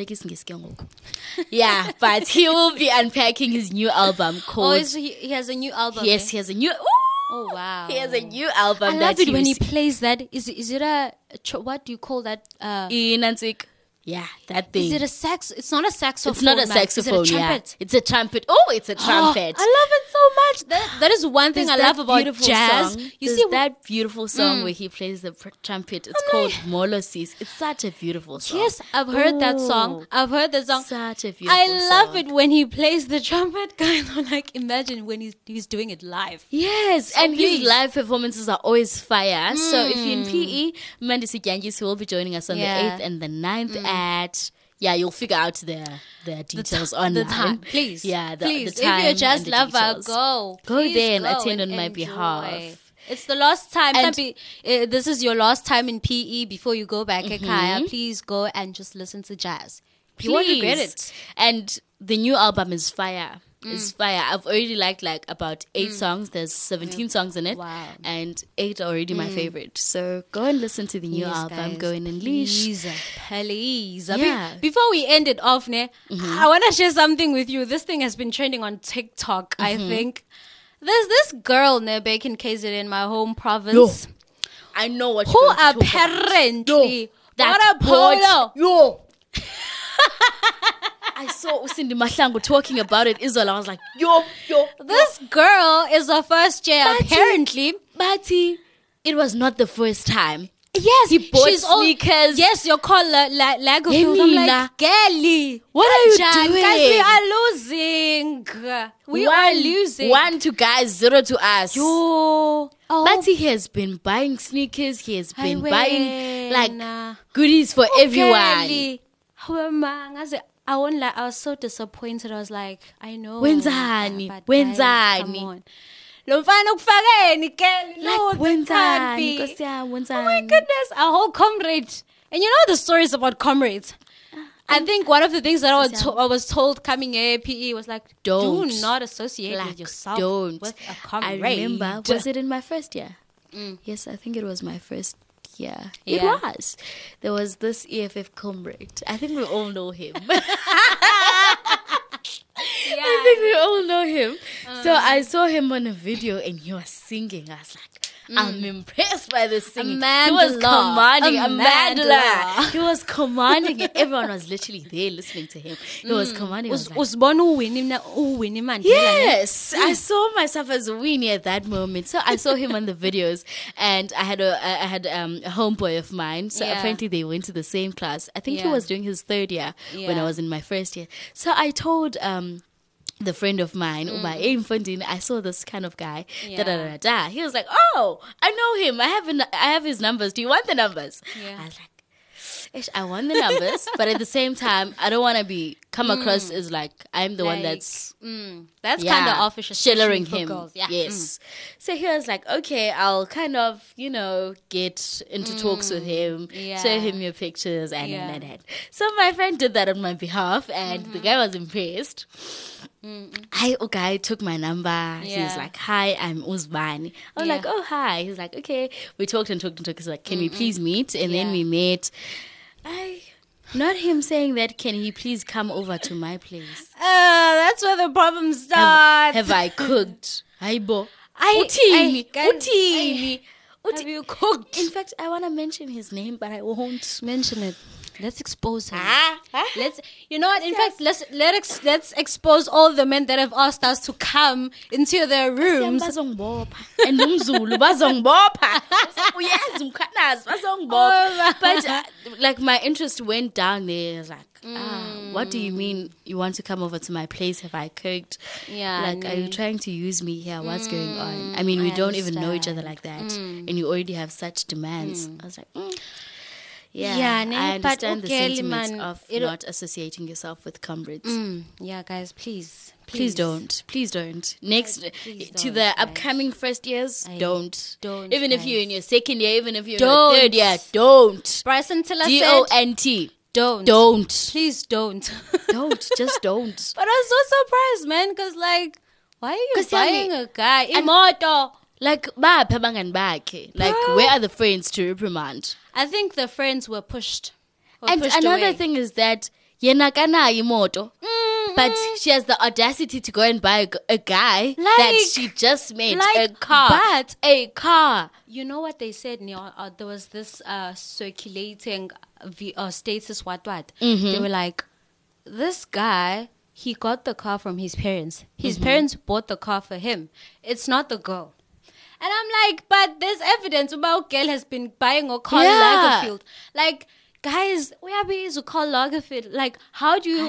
Yeah, but he will be unpacking his new album called. He has a new album. Yes, he has a new. Oh wow! He has a new album. I love it when he plays that. Is it a what do you call that? Yeah, that thing. Is it a sax? It's not a saxophone. It's not a saxophone. Is it a trumpet? Yeah. It's a trumpet. Oh, it's a trumpet. I love it so much. That is one thing I love about jazz. Song. You see that beautiful song where he plays the trumpet. It's called Molosis. It's such a beautiful song. Yes, I've heard that song. I've heard that song. Such a beautiful song. I love it when he plays the trumpet. Kind of like imagine when he's doing it live. Yes, so and his live performances are always fire. So if you're in PE, Mandisi Ganjis will be joining us on the 8th and the 9th at, you'll figure out the details on the time. Please. Yeah, please. The time. If you're just lover, go there and attend on my behalf. It's the last time. This is your last time in PE before you go back at Kaya. Please go and just listen to jazz. You won't regret it. And the new album is fire. It's fire. I've already liked about 8 songs. There's 17 songs in it. Wow. And 8 are already my favorite. So go and listen to the new album. Guys, go and unleash. Please. Yeah. Before we end it off, I want to share something with you. This thing has been trending on TikTok, I think. There's this girl back in KZN in my home province. I know what you're going to apparently that polo. I saw Cindy Mahlangu talking about it. Izola, I was like, yo. This girl is a first year, apparently. But it was not the first time. Yes, he bought sneakers. Yes, your collar, Lagerfield. I'm like, Gelly, what are you doing? Guys, we are losing. We are losing. 1 to guys, 0 to us. Yo. But he has been buying sneakers. He has been buying goodies for everyone. I won't lie, I was so disappointed. I was like, I know. Wenzani. Come on. Lo mfana ukufakeni ke lo wenzani. Oh my goodness, our whole comrade. And you know the stories about comrades. I think one of the things that I was told coming here PE was like, do not associate with yourself with a comrade. I remember, was it in my first year? Yes, I think it was my first year. It was. There was this EFF comrade. I think we all know him. I think we all know him. So I saw him on a video and he was singing. I was like, I'm impressed by this singing. He was commanding Amandla. He was commanding it. Everyone was literally there listening to him. He was commanding. Yes, I saw myself as Winnie at that moment. So I saw him on the videos, and I had a homeboy of mine. So apparently they went to the same class. I think he was doing his 3rd year when I was in my 1st year. So I told the friend of mine, I saw this kind of guy. He was like, oh, I know him. I have his numbers. Do you want the numbers? I was like, I want the numbers, but at the same time, I don't want to come across as like I'm the one that's kind of official, shillering him. Girls. Yes. So he was like, okay, I'll kind of get into talks with him, show him your pictures, and. So my friend did that on my behalf, and the guy was impressed. I took my number. He was like, hi, I'm Uzbani. I was like, oh, hi. He's like, okay. We talked and talked. He's like, can we please meet? And then we met. Not him saying that, can he please come over to my place? That's where the problem starts. Have I cooked? Aibo. Utini. Have you cooked? In fact, I want to mention his name, but I won't mention it. Let's expose him. You know what? In fact, let's expose all the men that have asked us to come into their rooms. But my interest went down there. I was like, what do you mean you want to come over to my place? Have I cooked? Are you trying to use me here? What's going on? I mean, we don't even know each other like that, and you already have such demands. I was like, Yeah, ne, I but understand the okay, sentiments man, of it'll- not associating yourself with comrades. Yeah, guys, please. Please don't. Please don't. Next, please to don't, the guys. upcoming first years, don't. don't, Even if you're in guys. your second year, even if you're in Don't. your third year, don't. Bryson Tiller said, DONT. don't. Don't. Please don't. Don't. Just don't. But I'm so surprised, man, because, like, why are you 'Cause, buying yani, a guy? Imoto. Like, bapha bangani. Like, Bro. where are the friends to reprimand? I think the friends were pushed. Were And pushed another away. thing is that yena kanayo imoto, but she has the audacity to go and buy a guy that Like- she just made like, a car. but- a car. You know what they said, Neil? There was this circulating status, what? They were like, this guy, he got the car from his parents. His parents bought the car for him. It's not the girl. And I'm like, but there's evidence about girl has been buying a car in Yeah. Lagerfield. Like, guys, we are being to call Lagerfield. Like, how do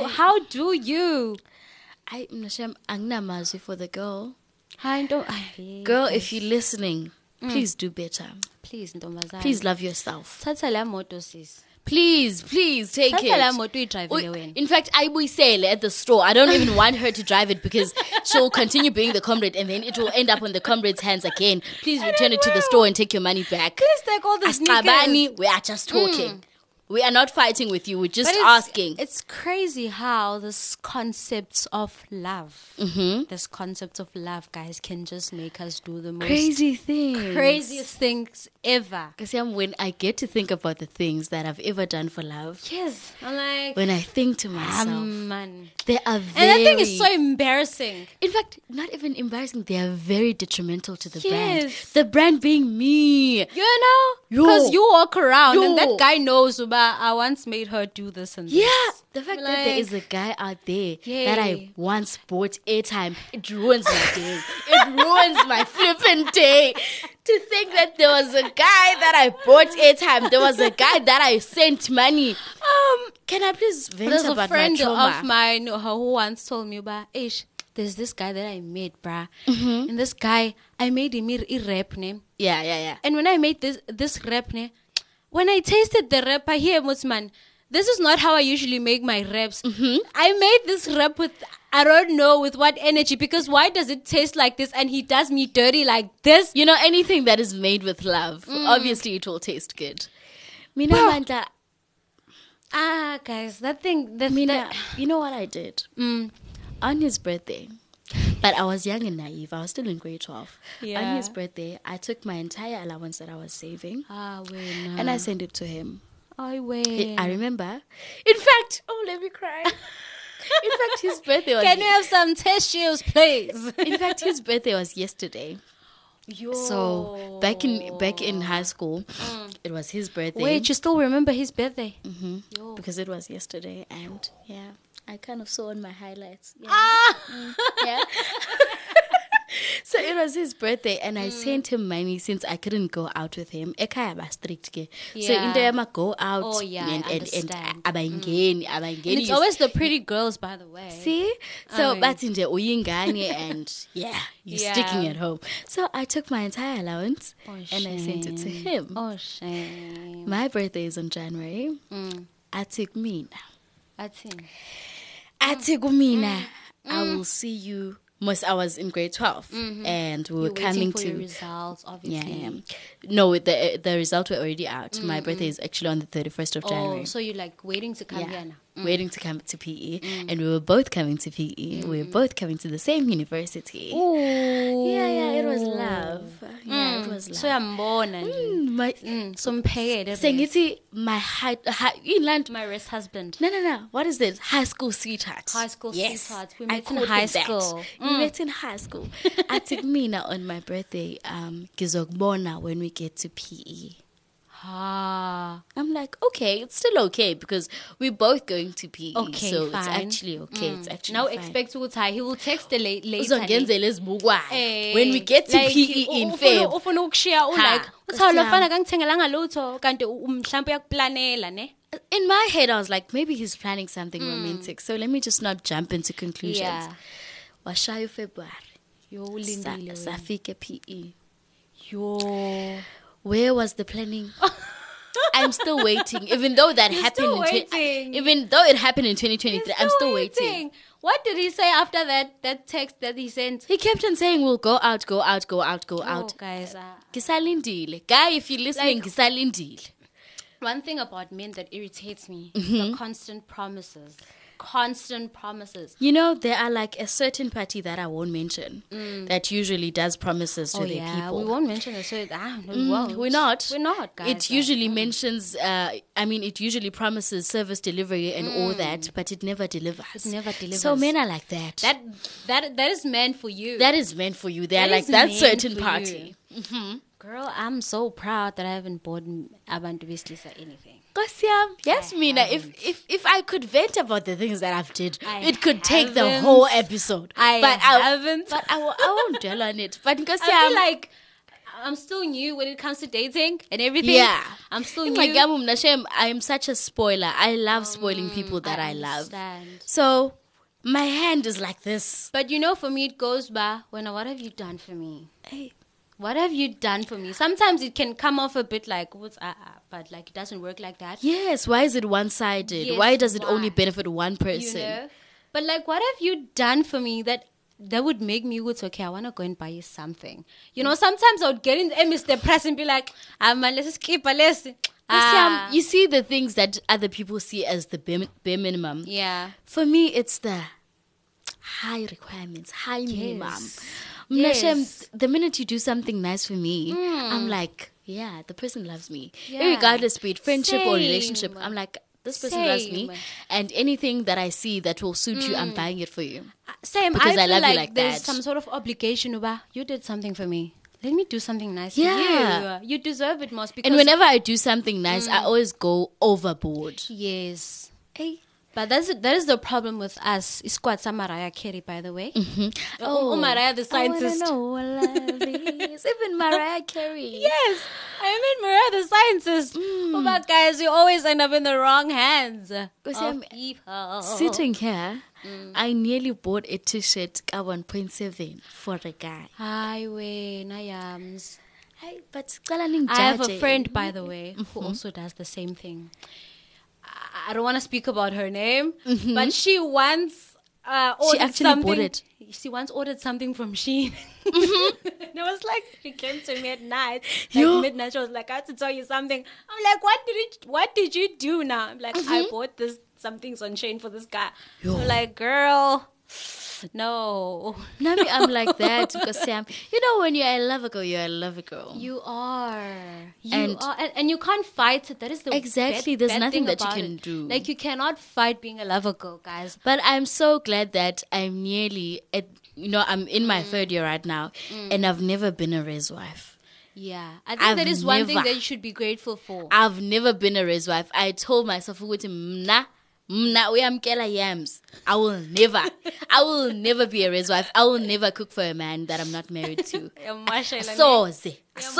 you? I angnamazi for the girl. I don't. Girl, if you're listening, please do better. Please, Ntombazana. Please love yourself. Thatha la moto sis. Please take Thatha la it. moto uyidrivele wena. In fact, I will say at the store, I don't even want her to drive it because she'll continue being the comrade and then it will end up on the comrade's hands again. Please return it to the store and take your money back. Please take all the sneakers. Asqabani, we are just talking. We are not fighting with you. We're just But asking. It's crazy how this concept of love, this concept of love, guys, can just make us do the most Craziest things ever. Because when I get to think about the things that I've ever done for love, Yes, I'm like, when I think to myself, man. they are very... And that thing is so embarrassing. In fact, not even embarrassing. They are very detrimental to the brand. Yes. The brand being me. You know? Yo. Because you walk around and Yo. that guy knows about, I once made her do this and this. Yeah, the fact that there Like- is a guy out there Yay. that I once bought airtime, it ruins my day. It ruins my flipping day. To think that there was a guy that I bought airtime, there was a guy that I sent money. Can I please vent There's about a friend my trauma? of mine who once told me about, Ish, there's this guy that I met, bruh. And this guy, I made him a rap name. Yeah. And when I made this rap name, when I tasted the rap, I hear, man, this is not how I usually make my raps. I made this rap with, I don't know with what energy, because why does it taste like this and he does me dirty like this? You know, anything that is made with love, obviously it will taste good. Mina Bro. Manta, Guys, that thing, Mina, you know what I did? On his birthday, but I was young and naive. I was still in grade 12. Yeah. On his birthday, I took my entire allowance that I was saving wait, and I sent it to him. wait. I remember. In fact, let me cry. In fact, his birthday was... Can you have some tissues, please? In fact, his birthday was yesterday. Yo. So back in high school, it was his birthday. Wait, you still remember his birthday? Yo. Because it was yesterday, and yeah, I kind of saw on my highlights. Yeah. Yeah. So it was his birthday, and I sent him money since I couldn't go out with him. Ekhaya ba strict ke. So Yeah. in there, I go out. Oh, yeah, I and understand. abangeni. And it's always the pretty girls, by the way. See, so mean- that's in the uyingani, and yeah, you're Yeah. sticking at home. So I took my entire allowance and I sent it to him. Oh, shame. My birthday is on January. I took mina. That's him. Atigumina, I will see you. I was in grade 12, and we were You're coming waiting for to your results, obviously. Yeah. No, the results were already out. My birthday is actually on the 31st of January. Oh, so you're like waiting to come here now. Waiting to come to PE, and we were both coming to PE. We were both coming to the same university. Ooh. Yeah, it was love. Yeah, it was love. So yambona nje. My Somphekele. sengithi my inland. My rest husband. No. What is this? High school sweetheart. High school yes. sweetheart. We I met in called high him that. school. We met in high school. I took Mina on my birthday. Gizokbona when we get to PE. Ah. I'm like, okay, it's still okay because we're both going to PE. Okay, so fine. it's actually okay. It's actually Now fine. expect ukuthi he will text the later. Uzongenzela ezibukwayo. Eh, When we get to like, PE in ufuna- Feb. ufuna ukushiya Ha, like uthawula Nkosi lafana kangithengelanga lutho kanti mhlawumbe uyakuplanela ne. In my head, I was like, maybe he's planning something romantic. So let me just not jump into conclusions. Yeah. Washayo February. Yo ulindile. Safike PE. Yo. Where was the planning? I'm still waiting, even though that You're happened. still waiting. Even though it happened in 2023, I'm still waiting. What did he say after that text that he sent? He kept on saying, "We'll go out, go out, go out, go out." Guys, Gisalindile. Guy, if you're listening, Like- Gisalindile. one thing about men that irritates me Mm-hmm. is the constant promises. Constant promises. You know, there are like a certain party that I won't mention that usually does promises to their people. We won't mention it. So we won't. We're not. We're not, guys. It usually mentions, it usually promises service delivery and all that, but it never delivers. It never delivers. So men are like that. That is meant for you. That is meant for you. They're That like is that meant certain for party. Girl, I'm so proud that I haven't bought Abantu Besilisa anything. Kosiam, yes, Mina. If I could vent about the things that I've did, I it could take the haven't. whole episode. I haven't. But I won't dwell on it. But I Kosiam, feel like I'm still new when it comes to dating and everything. yeah, I'm still Oh new. my God, Mnashem, I am such a spoiler. I love spoiling people that I love. understand. So my hand is like this. But for me, it goes by what have you done for me? Hey. What have you done for me? Sometimes it can come off a bit like, but like it doesn't work like that. Yes, why is it one-sided? Yes, why does it why? only benefit one person? But like, what have you done for me that would make me go, okay, I want to go and buy you something. Sometimes I would get in Mr. Press and be like, let's skip a lesson. You see the things that other people see as the bare minimum. Yeah. For me, it's the high requirements, high minimum. Yes. Mnashem, the minute you do something nice for me, I'm like, yeah, the person loves me. Yeah. Regardless, be it friendship or Same. relationship, I'm like, this person loves me. Same. And anything that I see that will suit you, I'm buying it for you. Same. Because I feel love you like there's that. some sort of obligation about you did something for me. Let me do something nice Yeah. for you. You deserve it most. Because And whenever I do something nice, I always go overboard. yes. Hey. But that is the problem with us. It's quite some Mariah Carey, by the way. Mariah the scientist. I wanna know what love is. Even Mariah Carey. Yes, I mean Mariah the scientist. Oh, but guys, you always end up in the wrong hands of I'm people. Sitting here, I nearly bought a t-shirt at 1.7 for a guy. Highway, Nayams. But I have a friend, by the way, who also does the same thing. I don't want to speak about her name, but she once ordered actually something. bought it. She once ordered something from Shein. And it was like, she came to me at night. Midnight, she was like, I have to tell you something. I'm like, what did you do now? I'm like, I bought this, something's on Shein for this guy. I'm like, girl, no. Nami, I'm like that because Sam, when you're a lover girl, you're a lover girl. You are. And- And you can't fight it. That is the Exactly, bad- there's bad nothing thing that you about can it. do. Like, you cannot fight being a lover girl, guys. But I'm so glad that I'm nearly at, I'm in my third year right now, and I've never been a res wife. Yeah. I think I've that is one thing never- that you should be grateful for. I've never been a res wife. I told myself, mna uyamkela yams. I will never be a res wife. I will never cook for a man that I'm not married to. Soze.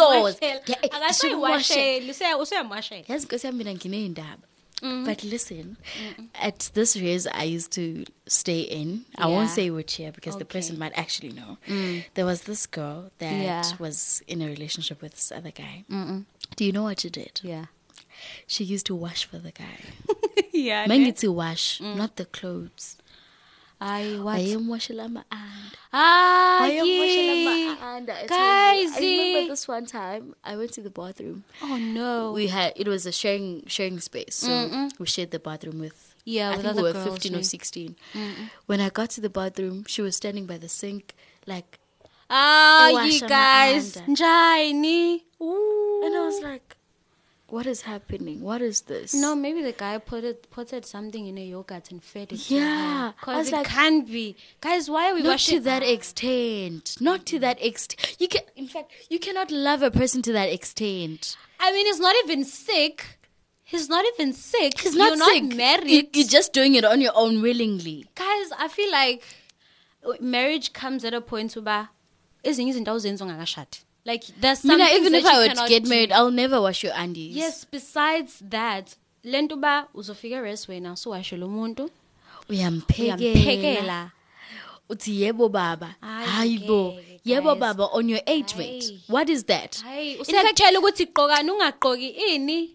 Yazi Nkosi yami mina ngineendaba. But listen, at this res I used to stay in. I won't Yeah. say which year because the person might actually know. There was this girl that was in a relationship with this other guy. Do you know what she did? Yeah. She used to wash for the guy. Yeah. Mainly to wash, not the clothes. I what? I am washing my hand. Ah, I am washing my yeah. hand. I Guys, remember this one time I went to the bathroom. Oh no. It was a sharing space, so we shared the bathroom with. Yeah, I with think we other were girls, 15 or yeah. 16. When I got to the bathroom, she was standing by the sink, like, Ah, wash you my guys. hand. Njani. Ooh. and I was like, what is happening? What is this? No, maybe the guy put something in a yogurt and fed it. Yeah. I Because was it like, can't be. Guys, why are we not washing? to that extent. Not to that extent. In fact, you cannot love a person to that extent. I mean, he's not even sick. He's not even sick. He's not You're sick. not married. You're just doing it on your own willingly. Guys, I feel like marriage comes at a point where ezinye izinto awuzenza ungakashadi. Like, there's something Mina, even that if you I would cannot get do. married, I'll never wash your undies. Yes, besides that, lento ba uzofika rest wena so washe lo muntu Uyamphekela. uyamphekela. Uthi yebo baba. Hayi, Hayibo. ngeke, Yebo guys. baba on your age mate. Hayi. What is that? Hayi, usakutshela ukuthi gqokani ungagqoki ini?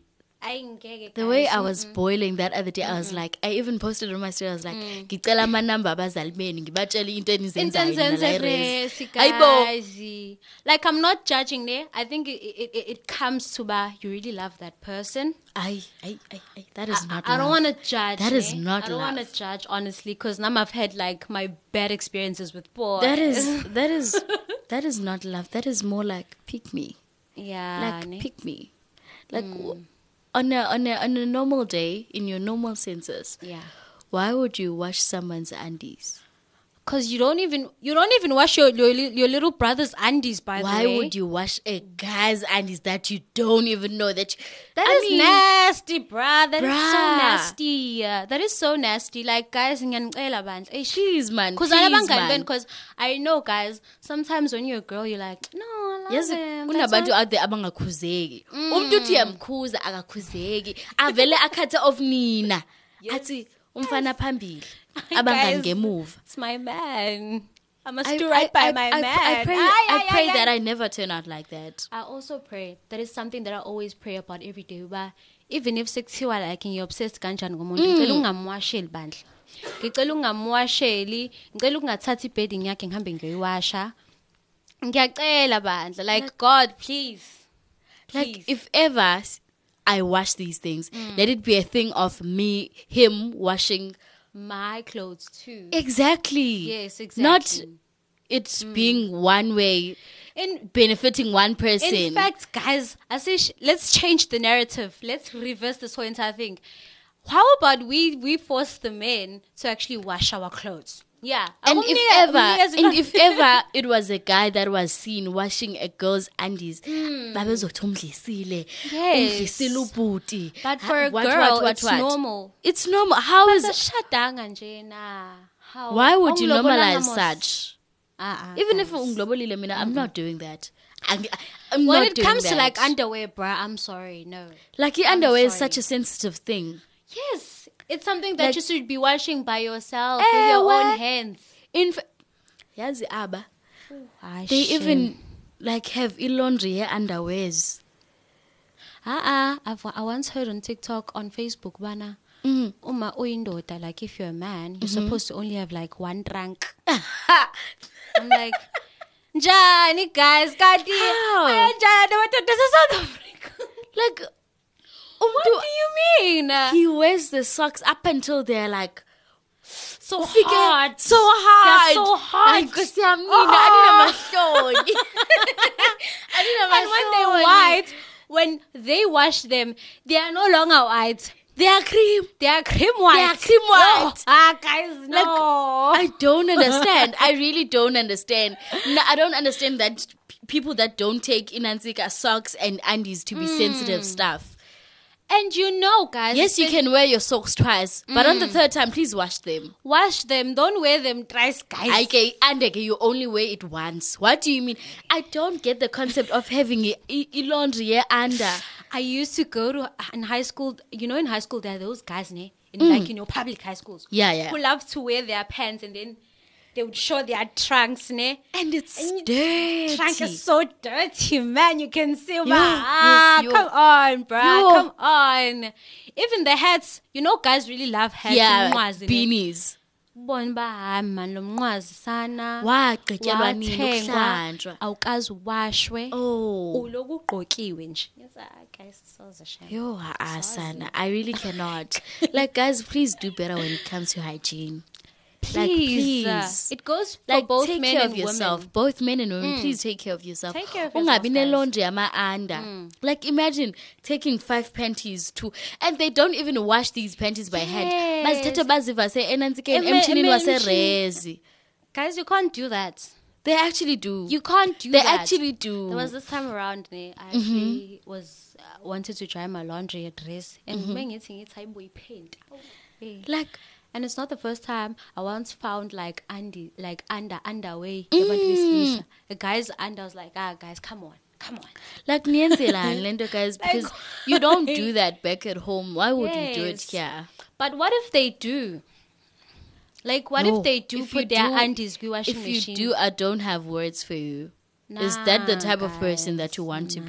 The way I was boiling that other day, I was like, I even posted on my story, I was like, ngicela amanamba abazali benu ngibatshele into enizenzayo nala irezi. Hayibo. Like, I'm not judging there. I think it comes to you really love that person. That is not I don't want to judge. That is not I don't want to judge, honestly, because now I've had like my bad experiences with boys. That is not love. That is more like pick me. Yeah. Like pick me. Like on a normal day, in your normal senses, why would you wash someone's undies? Because you don't even wash your little brother's undies, by the way. Why would you wash a guy's undies that you don't even know that? That is nasty, bruh. That is so nasty. That is so nasty. Like, guys, please, man. Because I know, guys, sometimes when you're a girl, you're like, no, I love him. Kunabantu out there abangakhuzeki. Umuntu uthi uyamkhuza akakhuzeki. Avele akhatha of nina. Athi umfana phambili. Abangani it's my man. I must do right by my man. I pray that I never turn out like that. I also pray. That is something that I always pray about every day. Even if sekuthiwa like you're obsessed kanjani ngomuntu, ngicela ungamwasheli bandla. Ngicela ungamwasheli, ngicela ungathathi bedding yakhe ngihambe ngiyoyiwasha. Ngiyacela bandla, like God, please. Like if ever I wash these things, let it be a thing of him washing my clothes too. Exactly. Yes, exactly. Not it being one way in benefiting one person. In fact, guys, I say let's change the narrative. Let's reverse this whole entire thing. How about we force the men to actually wash our clothes? Yeah. And if ever it was a guy that was seen washing a girl's undies, yes. But for a girl, it's normal. It's normal. How is why would you normalize such? Even if I'm not doing that. I'm when not it doing comes that. to like underwear, bruh, I'm sorry, no. Like your underwear is such a sensitive thing. Yes. It's something that you should be washing by yourself with your own hands. Yazi aba. They even like have laundry underwears. I once heard on TikTok, on Facebook, bana. Uma uyindoda, like if you're a man, you're supposed to only have like one trunk. I'm like, njani guys, kati. This is South Africa. Like, what do you mean? He wears the socks up until they're like so hard. So hard. They're so hard. And when they're white, when they wash them, they are no longer white. They are cream. They are cream white. They are cream white. No. Guys, no. Like, I don't understand. I really don't understand. No, I don't understand that people that don't take Inansika socks and undies to be sensitive stuff. And you know, guys. Yes, you can wear your socks twice, but on the third time, please wash them. Wash them. Don't wear them twice, guys. Okay, and you only wear it once. What do you mean? I don't get the concept of having a laundry under. I used to go to in high school. You know, in high school there are those guys, like in your public high schools. Yeah. Who love to wear their pants and then they would show their trunks, And it's dirty. Trunk is so dirty, man. You can see, come on, bruh. Come on. Even the hats, you know, guys really love hats. Yeah, beanies. Awukaziwashwe. Uloku ugqokiwe nje. Guys, so yo, asana. I really cannot. Like, guys, please do better when it comes to hygiene. Please. It goes for both take men care and of yourself. women. Both men and women, please take care of yourself. Take care of yourself, guys. Laundry under. Like, imagine taking 5 panties and they don't even wash these panties by hand. Guys, you can't do that. They actually do. You can't do they that. They actually do. There was this time around, I actually wanted to dry my laundry dress, and paint. Like. And it's not the first time. I once found like underwear. A guy's under. I was like, guys, come on. Like Lendo, guys, because you don't do that back at home. Why would you do it here? But what if they do? Like, what if they do put their undies in washing machine? If you do, I don't have words for you. Is that the type of person that you want to be?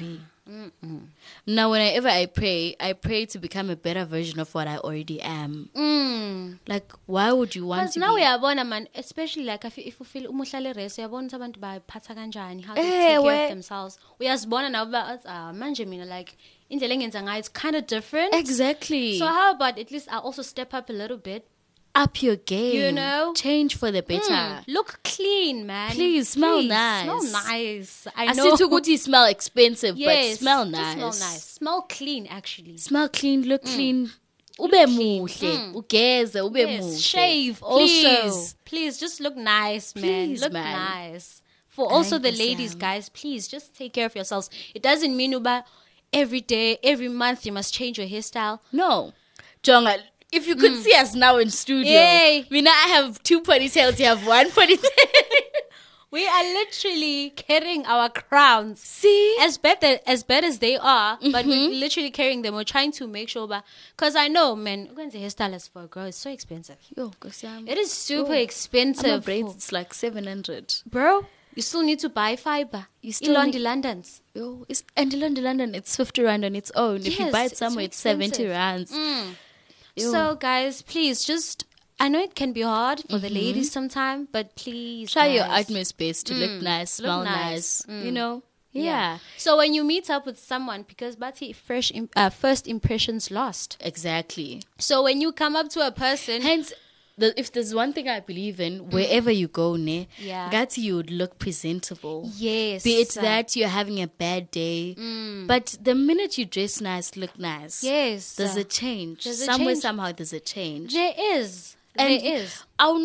Now, whenever I pray to become a better version of what I already am. Like, why would you want to now be? we are born, man, especially like if you feel umuhlale rest, we are born abantu bayiphatha kanjani, how to take care of themselves. We are born now, but manje mina like indlela engenza ngayo, it's kind of different. Exactly. So how about at least I also step up a little bit, up your game. You know, change for the better. Look clean, man. Please smell nice. Smell nice. I know. I see Tuguti smell expensive, yes, but smell nice. Smell nice. Smell clean, actually. Smell clean. Look clean. Ube muhle, ugeze, ube muhle. Shave also. Please, just look nice, man. Please, look man. Nice. For also the ladies, guys, please just take care of yourselves. It doesn't mean uba every day, every month you must change your hairstyle. No. Jonga, if you could see us now in studio, I have 2 ponytails, you have 1 ponytail. We are literally carrying our crowns. See? As bad as they are, but we're literally carrying them. We're trying to make sure, because I know, man, going to hairstylist for a girl is so expensive. It is super expensive. Braids, it's like 700. Bro, you still need to buy fiber. You still need Londons. And in London, it's 50 rand on its own. If you buy it somewhere, it's 70 rands. So, guys, please just... I know it can be hard for the ladies sometimes, but please try your utmost best to look nice, smell nice. You know? Yeah. So when you meet up with someone, because Bati, first impressions lost. Exactly. So when you come up to a person... Hence, if there's one thing I believe in, wherever you go, Gati, you would look presentable. Yes. Be it that you're having a bad day, but the minute you dress nice, look nice. Yes. There's a change. Somehow there's a change. There is. And there is.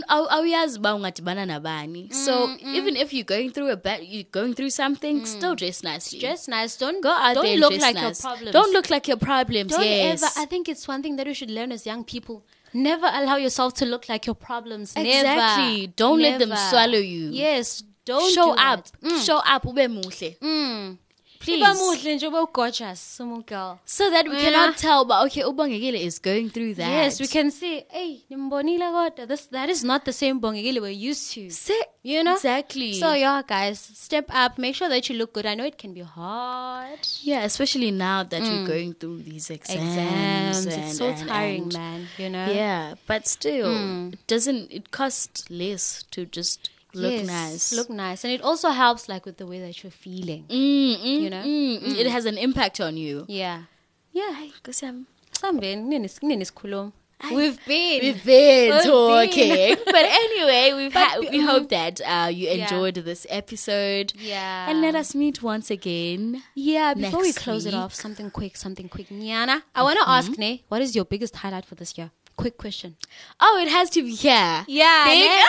So even if you're going through something, still dress nicely. Dress nice. Don't go out there and look dress like nice. your problems. Don't look like your problems. Don't yes. ever. I think it's one thing that we should learn as young people. Never allow yourself to look like your problems. Exactly. Never. Don't let them swallow you. Yes. Don't show do up. That. Show up. Ube muhle. Please. Gorgeous, girl. So that we cannot tell, but okay, Ubangegile is going through that. Yes, we can say, hey, that is not the same Bongegile we're used to. You know? Exactly. So yeah, guys, step up, make sure that you look good. I know it can be hard. Yeah, especially now that we're going through these exams. It's so tiring, man, you know? Yeah, but still, it costs less to just look nice, and it also helps like with the way that you're feeling. You know, it has an impact on you. Yeah. We've been talking, but anyway, we hope that you enjoyed this episode. Yeah, and let us meet once again. Yeah, before we close it off, something quick. Nyana, I want to ask, what is your biggest highlight for this year? Quick question. Oh, it has to be here. Yeah.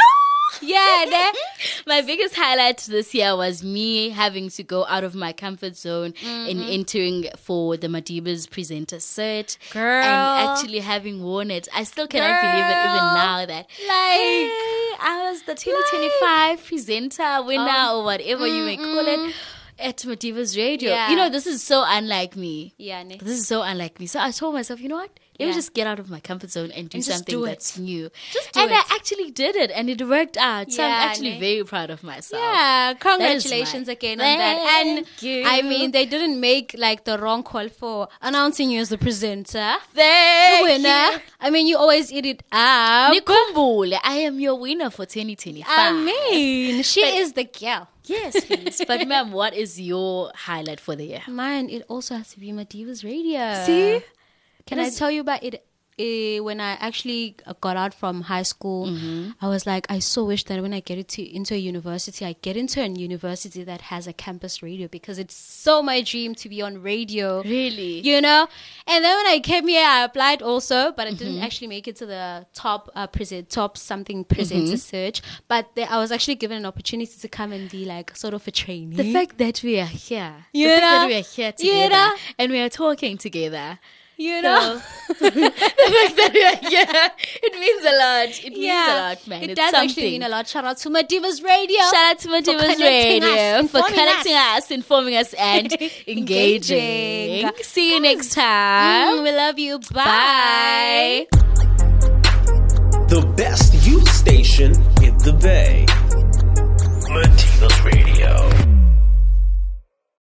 My biggest highlight this year was me having to go out of my comfort zone in entering for the Madiba's presenter cert. Girl. And actually having worn it. I still cannot believe it even now that I was the 2025 presenter winner or whatever you may call it at Madiba's Radio. Yeah. You know, this is so unlike me. Yeah, this is so unlike me. So I told myself, you know what? Let me just get out of my comfort zone and do something that's new. I actually did it, and it worked out. So I'm actually very proud of myself. Yeah, congratulations again on that. And you. I mean, they didn't make like the wrong call for announcing you as the presenter. The winner. I mean, you always eat it up. Nikumbule, I am your winner for 2025. I mean, she is the girl. Yes, please. But ma'am, what is your highlight for the year? Mine, it also has to be Madiba's Radio. See? Can I tell you about it? When I actually got out from high school, I was like, I so wish that when I get into a university, I get into a university that has a campus radio, because it's so my dream to be on radio. Really? You know? And then when I came here, I applied also, but I didn't actually make it to the top presenter search. But I was actually given an opportunity to come and be like sort of a trainee. The fact that we are here. That we are here together. And we are talking together. You know, the fact that we are here, it means a lot. It means a lot, man. It does actually mean a lot. Shout out to Madiba's Radio. Shout out to Madiba's Radio for connecting us, informing us, and engaging. See you next time. We love you. Bye. The best youth station in the Bay. Madiba's Radio.